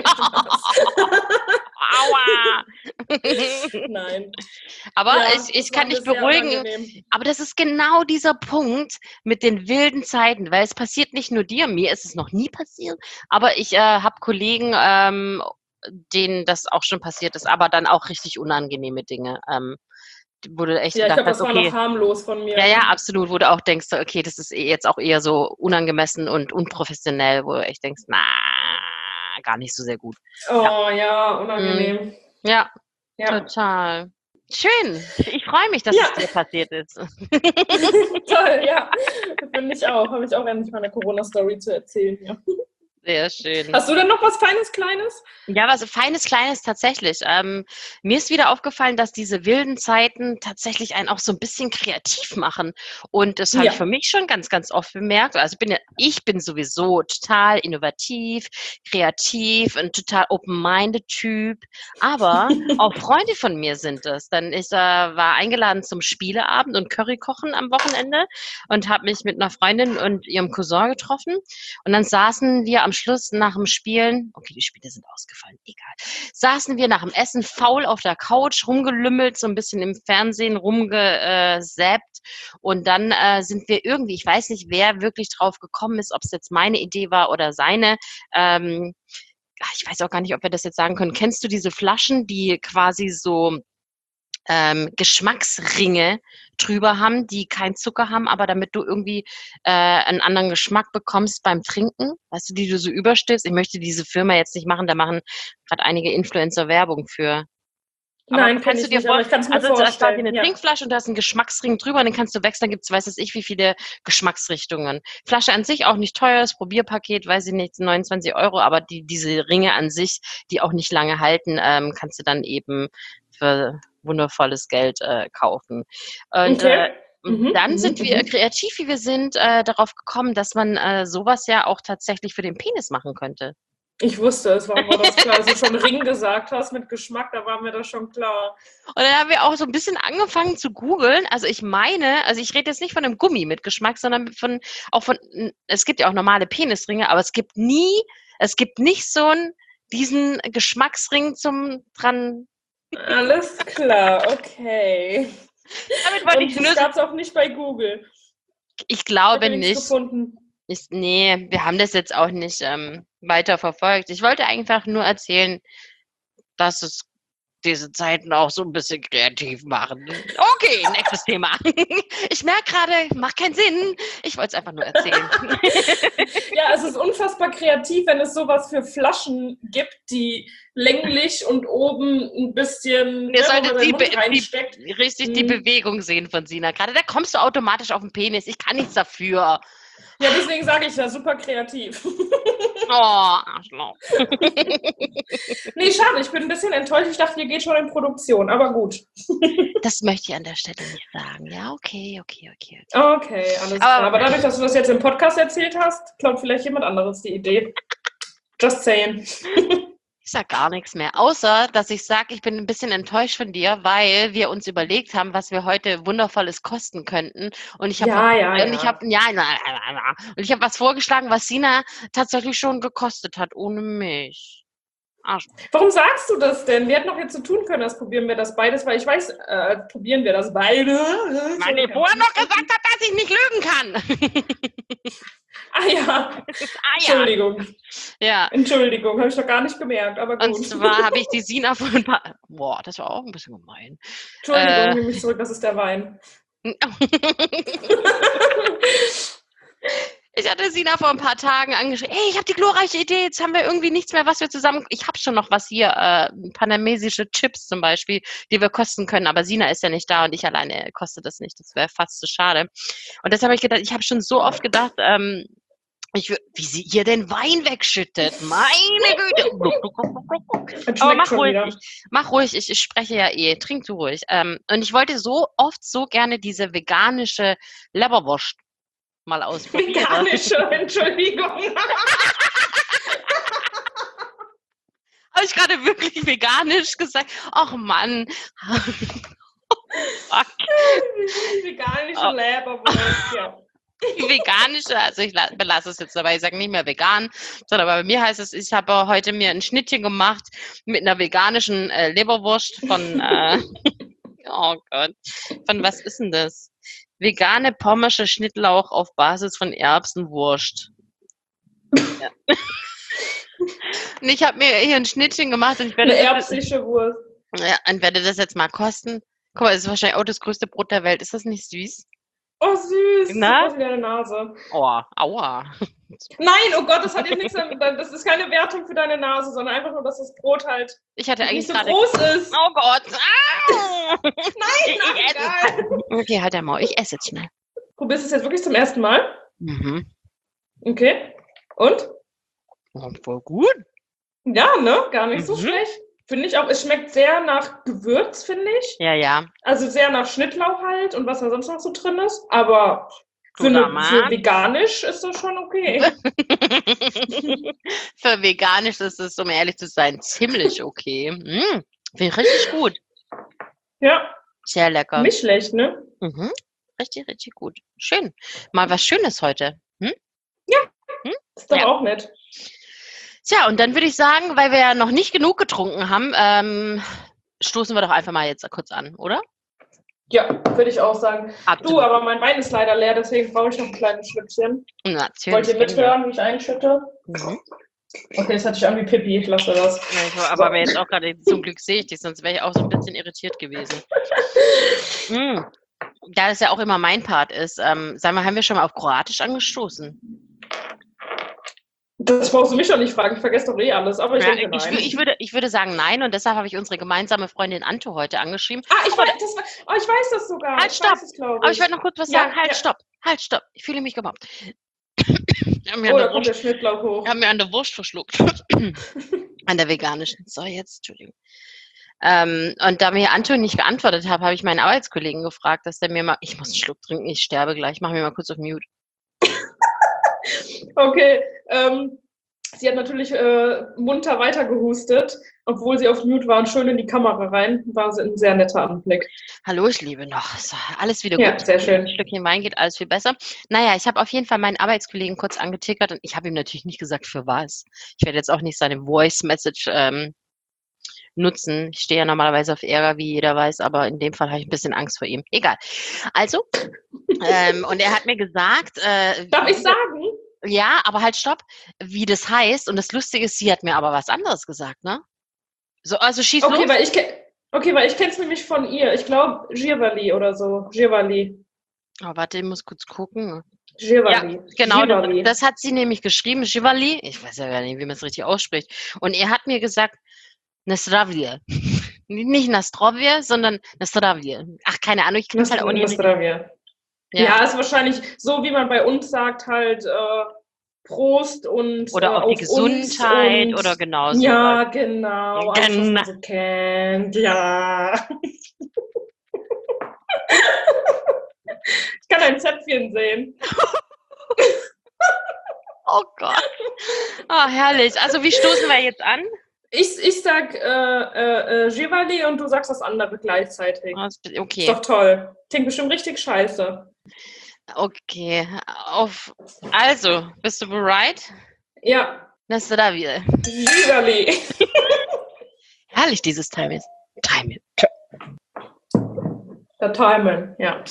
Speaker 1: Aua!
Speaker 2: Nein.
Speaker 1: Aber
Speaker 2: Ja,
Speaker 1: ich
Speaker 2: das war
Speaker 1: kann
Speaker 2: mir
Speaker 1: dich
Speaker 2: sehr
Speaker 1: beruhigen.
Speaker 2: unangenehm.
Speaker 1: Aber das ist genau dieser Punkt mit den wilden Zeiten, weil es passiert nicht nur dir, mir ist es noch nie passiert, aber ich habe Kollegen, denen das auch schon passiert ist, aber dann auch richtig unangenehme Dinge, wo du echt
Speaker 2: Ja, ich
Speaker 1: gedacht
Speaker 2: glaube,
Speaker 1: hast,
Speaker 2: das war noch
Speaker 1: okay,
Speaker 2: harmlos von mir.
Speaker 1: ja, absolut, wo du auch denkst, so, okay, das ist jetzt auch eher so unangemessen und unprofessionell, wo du echt denkst, na, gar nicht so sehr gut.
Speaker 2: Oh ja, unangenehm.
Speaker 1: Ja,
Speaker 2: Ja.
Speaker 1: total. Schön. Ich freue mich, dass
Speaker 2: Ja.
Speaker 1: es dir passiert ist.
Speaker 2: Toll, ja. Finde ich auch. Habe ich auch endlich mal eine Corona-Story zu erzählen. Ja.
Speaker 1: Sehr schön.
Speaker 2: Hast du denn noch was Feines, Kleines?
Speaker 1: Ja, was Feines, Kleines tatsächlich. Mir ist wieder aufgefallen, dass diese wilden Zeiten tatsächlich einen auch so ein bisschen kreativ machen. Und das habe ich für mich schon ganz, ganz oft bemerkt. Also ich bin sowieso total innovativ, kreativ, ein total open-minded Typ. Aber auch Freunde von mir sind es. Denn ich war eingeladen zum Spieleabend und Currykochen am Wochenende und habe mich mit einer Freundin und ihrem Cousin getroffen. Und dann saßen wir am Schluss nach dem Spielen, okay, die Spiele sind ausgefallen, egal, saßen wir nach dem Essen faul auf der Couch, rumgelümmelt, so ein bisschen im Fernsehen rumgesappt und dann sind wir irgendwie, ich weiß nicht, wer wirklich drauf gekommen ist, ob es jetzt meine Idee war oder seine, ich weiß auch gar nicht, ob wir das jetzt sagen können. Kennst du diese Flaschen, die quasi so Geschmacksringe drüber haben, die keinen Zucker haben, aber damit du irgendwie einen anderen Geschmack bekommst beim Trinken, weißt du, die du so überstülpst. Ich möchte diese Firma jetzt nicht machen, da machen gerade einige Influencer Werbung für. Aber
Speaker 2: Nein, kann ich nicht, aber ich kann es mir
Speaker 1: vorstellen? Also es ist quasi
Speaker 2: vorstellen.
Speaker 1: eine
Speaker 2: Ja.
Speaker 1: Trinkflasche und da ist ein Geschmacksring drüber und den kannst du wechseln, dann gibt es, weiß ich, wie viele Geschmacksrichtungen. Flasche an sich auch nicht teuer, das Probierpaket, weiß ich nicht, 29 €, aber diese Ringe an sich, die auch nicht lange halten, kannst du dann eben für wundervolles Geld kaufen. Und
Speaker 2: Okay.
Speaker 1: dann sind wir kreativ, wie wir sind, darauf gekommen, dass man sowas ja auch tatsächlich für den Penis machen könnte.
Speaker 2: Ich wusste es, warum war das klar? Als du schon Ring gesagt hast mit Geschmack, da war mir das schon klar.
Speaker 1: Und dann haben wir auch so ein bisschen angefangen zu googeln. Also ich rede jetzt nicht von einem Gummi mit Geschmack, sondern es gibt ja auch normale Penisringe, aber es gibt nicht diesen Geschmacksring zum dran.
Speaker 2: Alles klar, okay.
Speaker 1: Damit wollte
Speaker 2: Und
Speaker 1: ich
Speaker 2: das
Speaker 1: nur.
Speaker 2: gab es auch nicht bei Google.
Speaker 1: Ich glaube
Speaker 2: Habt ihr nichts
Speaker 1: nicht.
Speaker 2: gefunden?
Speaker 1: Nee, wir haben das jetzt auch nicht weiter verfolgt. Ich wollte einfach nur erzählen, dass es diese Zeiten auch so ein bisschen kreativ machen. Okay, nächstes Thema. Ich merke gerade, macht keinen Sinn. Ich wollte es einfach nur erzählen.
Speaker 2: Ja, es ist unfassbar kreativ, wenn es sowas für Flaschen gibt, die länglich und oben ein bisschen,
Speaker 1: Ihr solltet
Speaker 2: die
Speaker 1: die Bewegung sehen von Sina gerade. Da kommst du automatisch auf den Penis. Ich kann nichts dafür.
Speaker 2: Ja, deswegen sage ich ja, super kreativ.
Speaker 1: Oh, Arschloch.
Speaker 2: Nee, schade, ich bin ein bisschen enttäuscht. Ich dachte, ihr geht schon in Produktion, aber gut.
Speaker 1: Das möchte ich an der Stelle nicht sagen. Ja, okay.
Speaker 2: Okay, alles klar. Aber dadurch, dass du das jetzt im Podcast erzählt hast, klaut vielleicht jemand anderes die Idee. Just saying.
Speaker 1: Ich sag gar nichts mehr, außer dass ich sage, ich bin ein bisschen enttäuscht von dir, weil wir uns überlegt haben, was wir heute Wundervolles kosten könnten. Und ich habe was vorgeschlagen, was Sina tatsächlich schon gekostet hat, ohne mich. Arsch.
Speaker 2: Warum sagst du das denn? Wir hätten noch jetzt so tun können, als probieren wir das beides, weil ich weiß, probieren wir das beide.
Speaker 1: Weil ich vorher noch gesagt habe, dass ich nicht lügen kann.
Speaker 2: Ah ja. Entschuldigung.
Speaker 1: Ja.
Speaker 2: Entschuldigung, habe ich doch gar nicht gemerkt, aber gut.
Speaker 1: Und zwar habe ich die Sina vor ein paar... Boah, das war auch ein bisschen gemein.
Speaker 2: Entschuldigung, nehme ich zurück, das ist der Wein.
Speaker 1: Ich hatte Sina vor ein paar Tagen angeschrieben, hey, ich habe die glorreiche Idee, jetzt haben wir irgendwie nichts mehr, was wir zusammen... Ich habe schon noch was hier, panamesische Chips zum Beispiel, die wir kosten können, aber Sina ist ja nicht da und ich alleine koste das nicht, das wäre fast zu schade. Und das habe ich gedacht, ich habe schon so oft gedacht, wie sie ihr den Wein wegschüttet, meine Güte. Aber mach ruhig, ich spreche ja eh, trink du ruhig. Und ich wollte so oft so gerne diese veganische Leberwurst mal ausprobieren.
Speaker 2: Veganische, Entschuldigung.
Speaker 1: Habe ich gerade wirklich veganisch gesagt? Ach Mann. Fuck.
Speaker 2: Veganische Leberwurst, ja.
Speaker 1: Die veganische, also ich belasse es jetzt dabei, ich sage nicht mehr vegan, sondern bei mir heißt es, ich habe heute mir ein Schnittchen gemacht mit einer veganischen Leberwurst von, oh Gott, von was ist denn das? Vegane pommersche Schnittlauch auf Basis von Erbsenwurst. Ja. Und ich habe mir hier ein Schnittchen gemacht und ich werde
Speaker 2: eine erbsische Wurst.
Speaker 1: Ja, und werde das jetzt mal kosten. Guck mal, das ist wahrscheinlich auch das größte Brot der Welt. Ist das nicht süß?
Speaker 2: Oh, süß.
Speaker 1: Na?
Speaker 2: Das ist wie deine Nase.
Speaker 1: Oh, aua.
Speaker 2: Nein, oh Gott, das hat jetzt nichts damit. Das ist keine Wertung für deine Nase, sondern einfach nur, dass das Brot halt
Speaker 1: Ich hatte eigentlich
Speaker 2: nicht so
Speaker 1: gerade...
Speaker 2: groß ist.
Speaker 1: Oh Gott. Ah!
Speaker 2: Nein, egal.
Speaker 1: Okay, halt der Maul. Ich esse jetzt schnell.
Speaker 2: Probierst du es jetzt wirklich zum ersten Mal?
Speaker 1: Mhm.
Speaker 2: Okay. Und?
Speaker 1: Oh, voll gut.
Speaker 2: Ja, ne? Gar nicht so
Speaker 1: Mhm.
Speaker 2: schlecht. Finde ich auch. Es schmeckt sehr nach Gewürz, finde ich.
Speaker 1: Ja, ja.
Speaker 2: Also sehr nach Schnittlauch halt und was da sonst noch so drin ist. Aber für
Speaker 1: Guter
Speaker 2: für
Speaker 1: Mann.
Speaker 2: veganisch ist das schon okay.
Speaker 1: Für veganisch ist es, um ehrlich zu sein, ziemlich okay. Finde ich richtig gut.
Speaker 2: Ja,
Speaker 1: Sehr lecker.
Speaker 2: nicht schlecht, ne?
Speaker 1: Mhm. Richtig, richtig gut. Schön. Mal was Schönes heute.
Speaker 2: Ist doch
Speaker 1: Ja.
Speaker 2: auch nett.
Speaker 1: Tja, und dann würde ich sagen, weil wir ja noch nicht genug getrunken haben, stoßen wir doch einfach mal jetzt kurz an, oder?
Speaker 2: Ja, würde ich auch sagen.
Speaker 1: Absolut.
Speaker 2: Du, aber mein Wein ist leider leer, deswegen brauche ich noch ein kleines Schlückchen.
Speaker 1: Natürlich.
Speaker 2: Wollt ihr mithören, wie ich einschütte?
Speaker 1: Mhm.
Speaker 2: Okay, das hört sich an wie Pipi, ich lasse das.
Speaker 1: Ja, aber jetzt auch gerade, zum Glück sehe ich dich, sonst wäre ich auch so ein bisschen irritiert gewesen. Da es ja auch immer mein Part ist, sagen wir, haben wir schon mal auf Kroatisch angestoßen?
Speaker 2: Das brauchst du mich doch nicht fragen, ich vergesse doch eh alles, aber ich
Speaker 1: Ja,
Speaker 2: denke nein.
Speaker 1: ich würde sagen nein und deshalb habe ich unsere gemeinsame Freundin Anto heute angeschrieben.
Speaker 2: Ich weiß das sogar.
Speaker 1: Halt,
Speaker 2: Ich
Speaker 1: stopp.
Speaker 2: weiß das, glaube ich.
Speaker 1: Aber ich wollte noch kurz was
Speaker 2: Ja,
Speaker 1: sagen. Halt,
Speaker 2: ja.
Speaker 1: stopp. Ich fühle mich gemobbt. Wir haben
Speaker 2: Oh, da kommt der Schnittlauch hoch.
Speaker 1: mir an der Wurst verschluckt. An der veganischen. So, jetzt, Entschuldigung. Und da mir Anto nicht geantwortet habe, habe ich meinen Arbeitskollegen gefragt, dass der mir mal, ich muss einen Schluck trinken, ich sterbe gleich, mach mir mal kurz auf Mute.
Speaker 2: Okay, sie hat natürlich munter weitergehustet, obwohl sie auf Mute war und schön in die Kamera rein. War ein sehr netter Anblick.
Speaker 1: Hallo, ich lebe noch. So, alles wieder
Speaker 2: Ja,
Speaker 1: gut.
Speaker 2: sehr schön.
Speaker 1: Ein Stückchen Wein geht alles viel besser. Naja, ich habe auf jeden Fall meinen Arbeitskollegen kurz angetickert und ich habe ihm natürlich nicht gesagt, für was. Ich werde jetzt auch nicht seine Voice Message nutzen. Ich stehe ja normalerweise auf Ärger, wie jeder weiß, aber in dem Fall habe ich ein bisschen Angst vor ihm. Egal. Also, und er hat mir gesagt,
Speaker 2: Darf ich sagen?
Speaker 1: ja, aber halt stopp, wie das heißt. Und das Lustige ist, sie hat mir aber was anderes gesagt, ne? So, also schieß
Speaker 2: Okay,
Speaker 1: los.
Speaker 2: weil Okay, weil ich kenne es nämlich von ihr. Ich glaube, Girvali oder so. Girvali.
Speaker 1: Oh, warte, ich muss kurz gucken.
Speaker 2: Girvali.
Speaker 1: Ja, genau,
Speaker 2: Girvali.
Speaker 1: das hat sie nämlich geschrieben, Shivali. Ich weiß ja gar nicht, wie man es richtig ausspricht. Und er hat mir gesagt, Nastravje. Nicht Nastrovje, sondern Nastravje. Ach, keine Ahnung, ich kann es halt auch nicht.
Speaker 2: Nastravje. Ja, ist wahrscheinlich so, wie man bei uns sagt, halt Prost und
Speaker 1: Oder auf die Gesundheit oder genau so.
Speaker 2: Ja, genau. Alles, was
Speaker 1: Genau.
Speaker 2: man so kennt. Ja. Ich kann ein Zäpfchen sehen.
Speaker 1: Oh Gott. Ah, herrlich. Also, wie stoßen wir jetzt an?
Speaker 2: Ich sag Girvali und du sagst das andere gleichzeitig.
Speaker 1: Okay.
Speaker 2: Ist doch toll. Klingt bestimmt richtig scheiße.
Speaker 1: Okay. Also, bist du bereit?
Speaker 2: Ja.
Speaker 1: Nastravje.
Speaker 2: Girvali.
Speaker 1: Herrlich, dieses Timing.
Speaker 2: Der Timing, ja.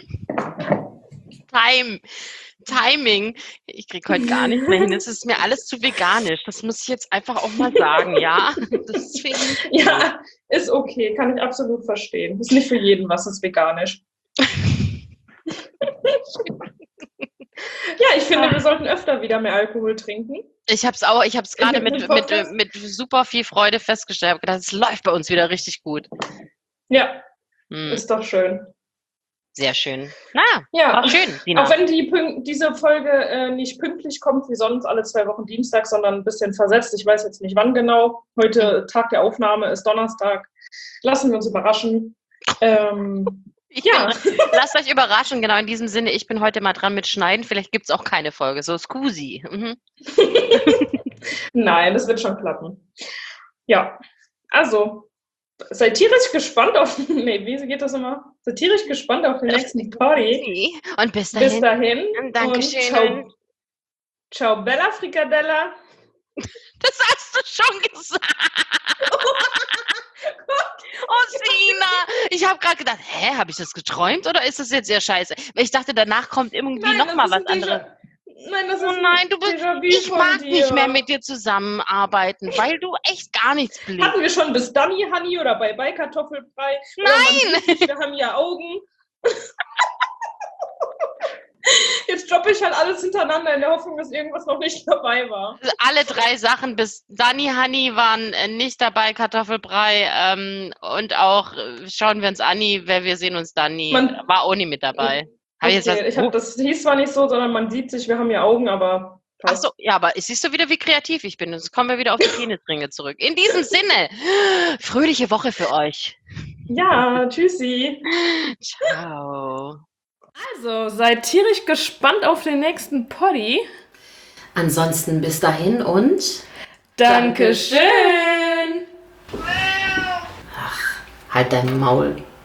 Speaker 1: Timing. Ich krieg heute gar nichts mehr hin. Es ist mir alles zu veganisch. Das muss ich jetzt einfach auch mal sagen, ja? Deswegen.
Speaker 2: Ja, ist okay. Kann ich absolut verstehen. Ist nicht für jeden was, ist veganisch. Ja, ich finde, wir sollten öfter wieder mehr Alkohol trinken.
Speaker 1: Ich habe es gerade mit super viel Freude festgestellt. Ich habe gedacht, es läuft bei uns wieder richtig gut.
Speaker 2: Ja, ist doch schön.
Speaker 1: Sehr schön. Na,
Speaker 2: ja,
Speaker 1: war schön, Dina.
Speaker 2: Auch wenn diese Folge nicht pünktlich kommt, wie sonst alle 2 Wochen Dienstag, sondern ein bisschen versetzt. Ich weiß jetzt nicht, wann genau. Heute, Tag der Aufnahme, ist Donnerstag. Lassen wir uns überraschen. Ja.
Speaker 1: Lasst euch überraschen, genau in diesem Sinne. Ich bin heute mal dran mit Schneiden. Vielleicht gibt es auch keine Folge. So, scusi.
Speaker 2: Nein, das wird schon klappen. Ja, also, seid tierisch gespannt auf... Nee, wie geht das immer? Seid tierisch gespannt auf den nächsten Party.
Speaker 1: Und bis dahin.
Speaker 2: Bis dahin.
Speaker 1: Dankeschön.
Speaker 2: Ciao, Bella Frikadella.
Speaker 1: Das hast du schon gesagt. Oh, Sina, ich habe gerade gedacht, habe ich das geträumt oder ist das jetzt sehr scheiße? Weil ich dachte, danach kommt irgendwie nochmal was anderes.
Speaker 2: Nein, das ist
Speaker 1: ich mag nicht mehr mit dir zusammenarbeiten, weil du echt gar nichts blickst.
Speaker 2: Hatten wir schon bis Dummy Honey oder bei Kartoffelbrei?
Speaker 1: Nein!
Speaker 2: Wir haben ja Augen. Jetzt droppe ich halt alles hintereinander in der Hoffnung, dass irgendwas noch nicht dabei war.
Speaker 1: Alle 3 Sachen bis Dani Honey waren nicht dabei, Kartoffelbrei und auch schauen wir uns Anni, wer wir sehen uns Dani, war auch nicht mit dabei.
Speaker 2: Das hieß zwar nicht so, sondern man sieht sich, wir haben ja Augen, aber...
Speaker 1: Ach so, ja, aber siehst du wieder, wie kreativ ich bin. Jetzt kommen wir wieder auf die Penisringe zurück. In diesem Sinne, fröhliche Woche für euch.
Speaker 2: Ja, tschüssi.
Speaker 1: Ciao.
Speaker 2: Also, seid tierisch gespannt auf den nächsten Poddy.
Speaker 3: Ansonsten bis dahin und
Speaker 2: Dankeschön.
Speaker 3: halt dein Maul.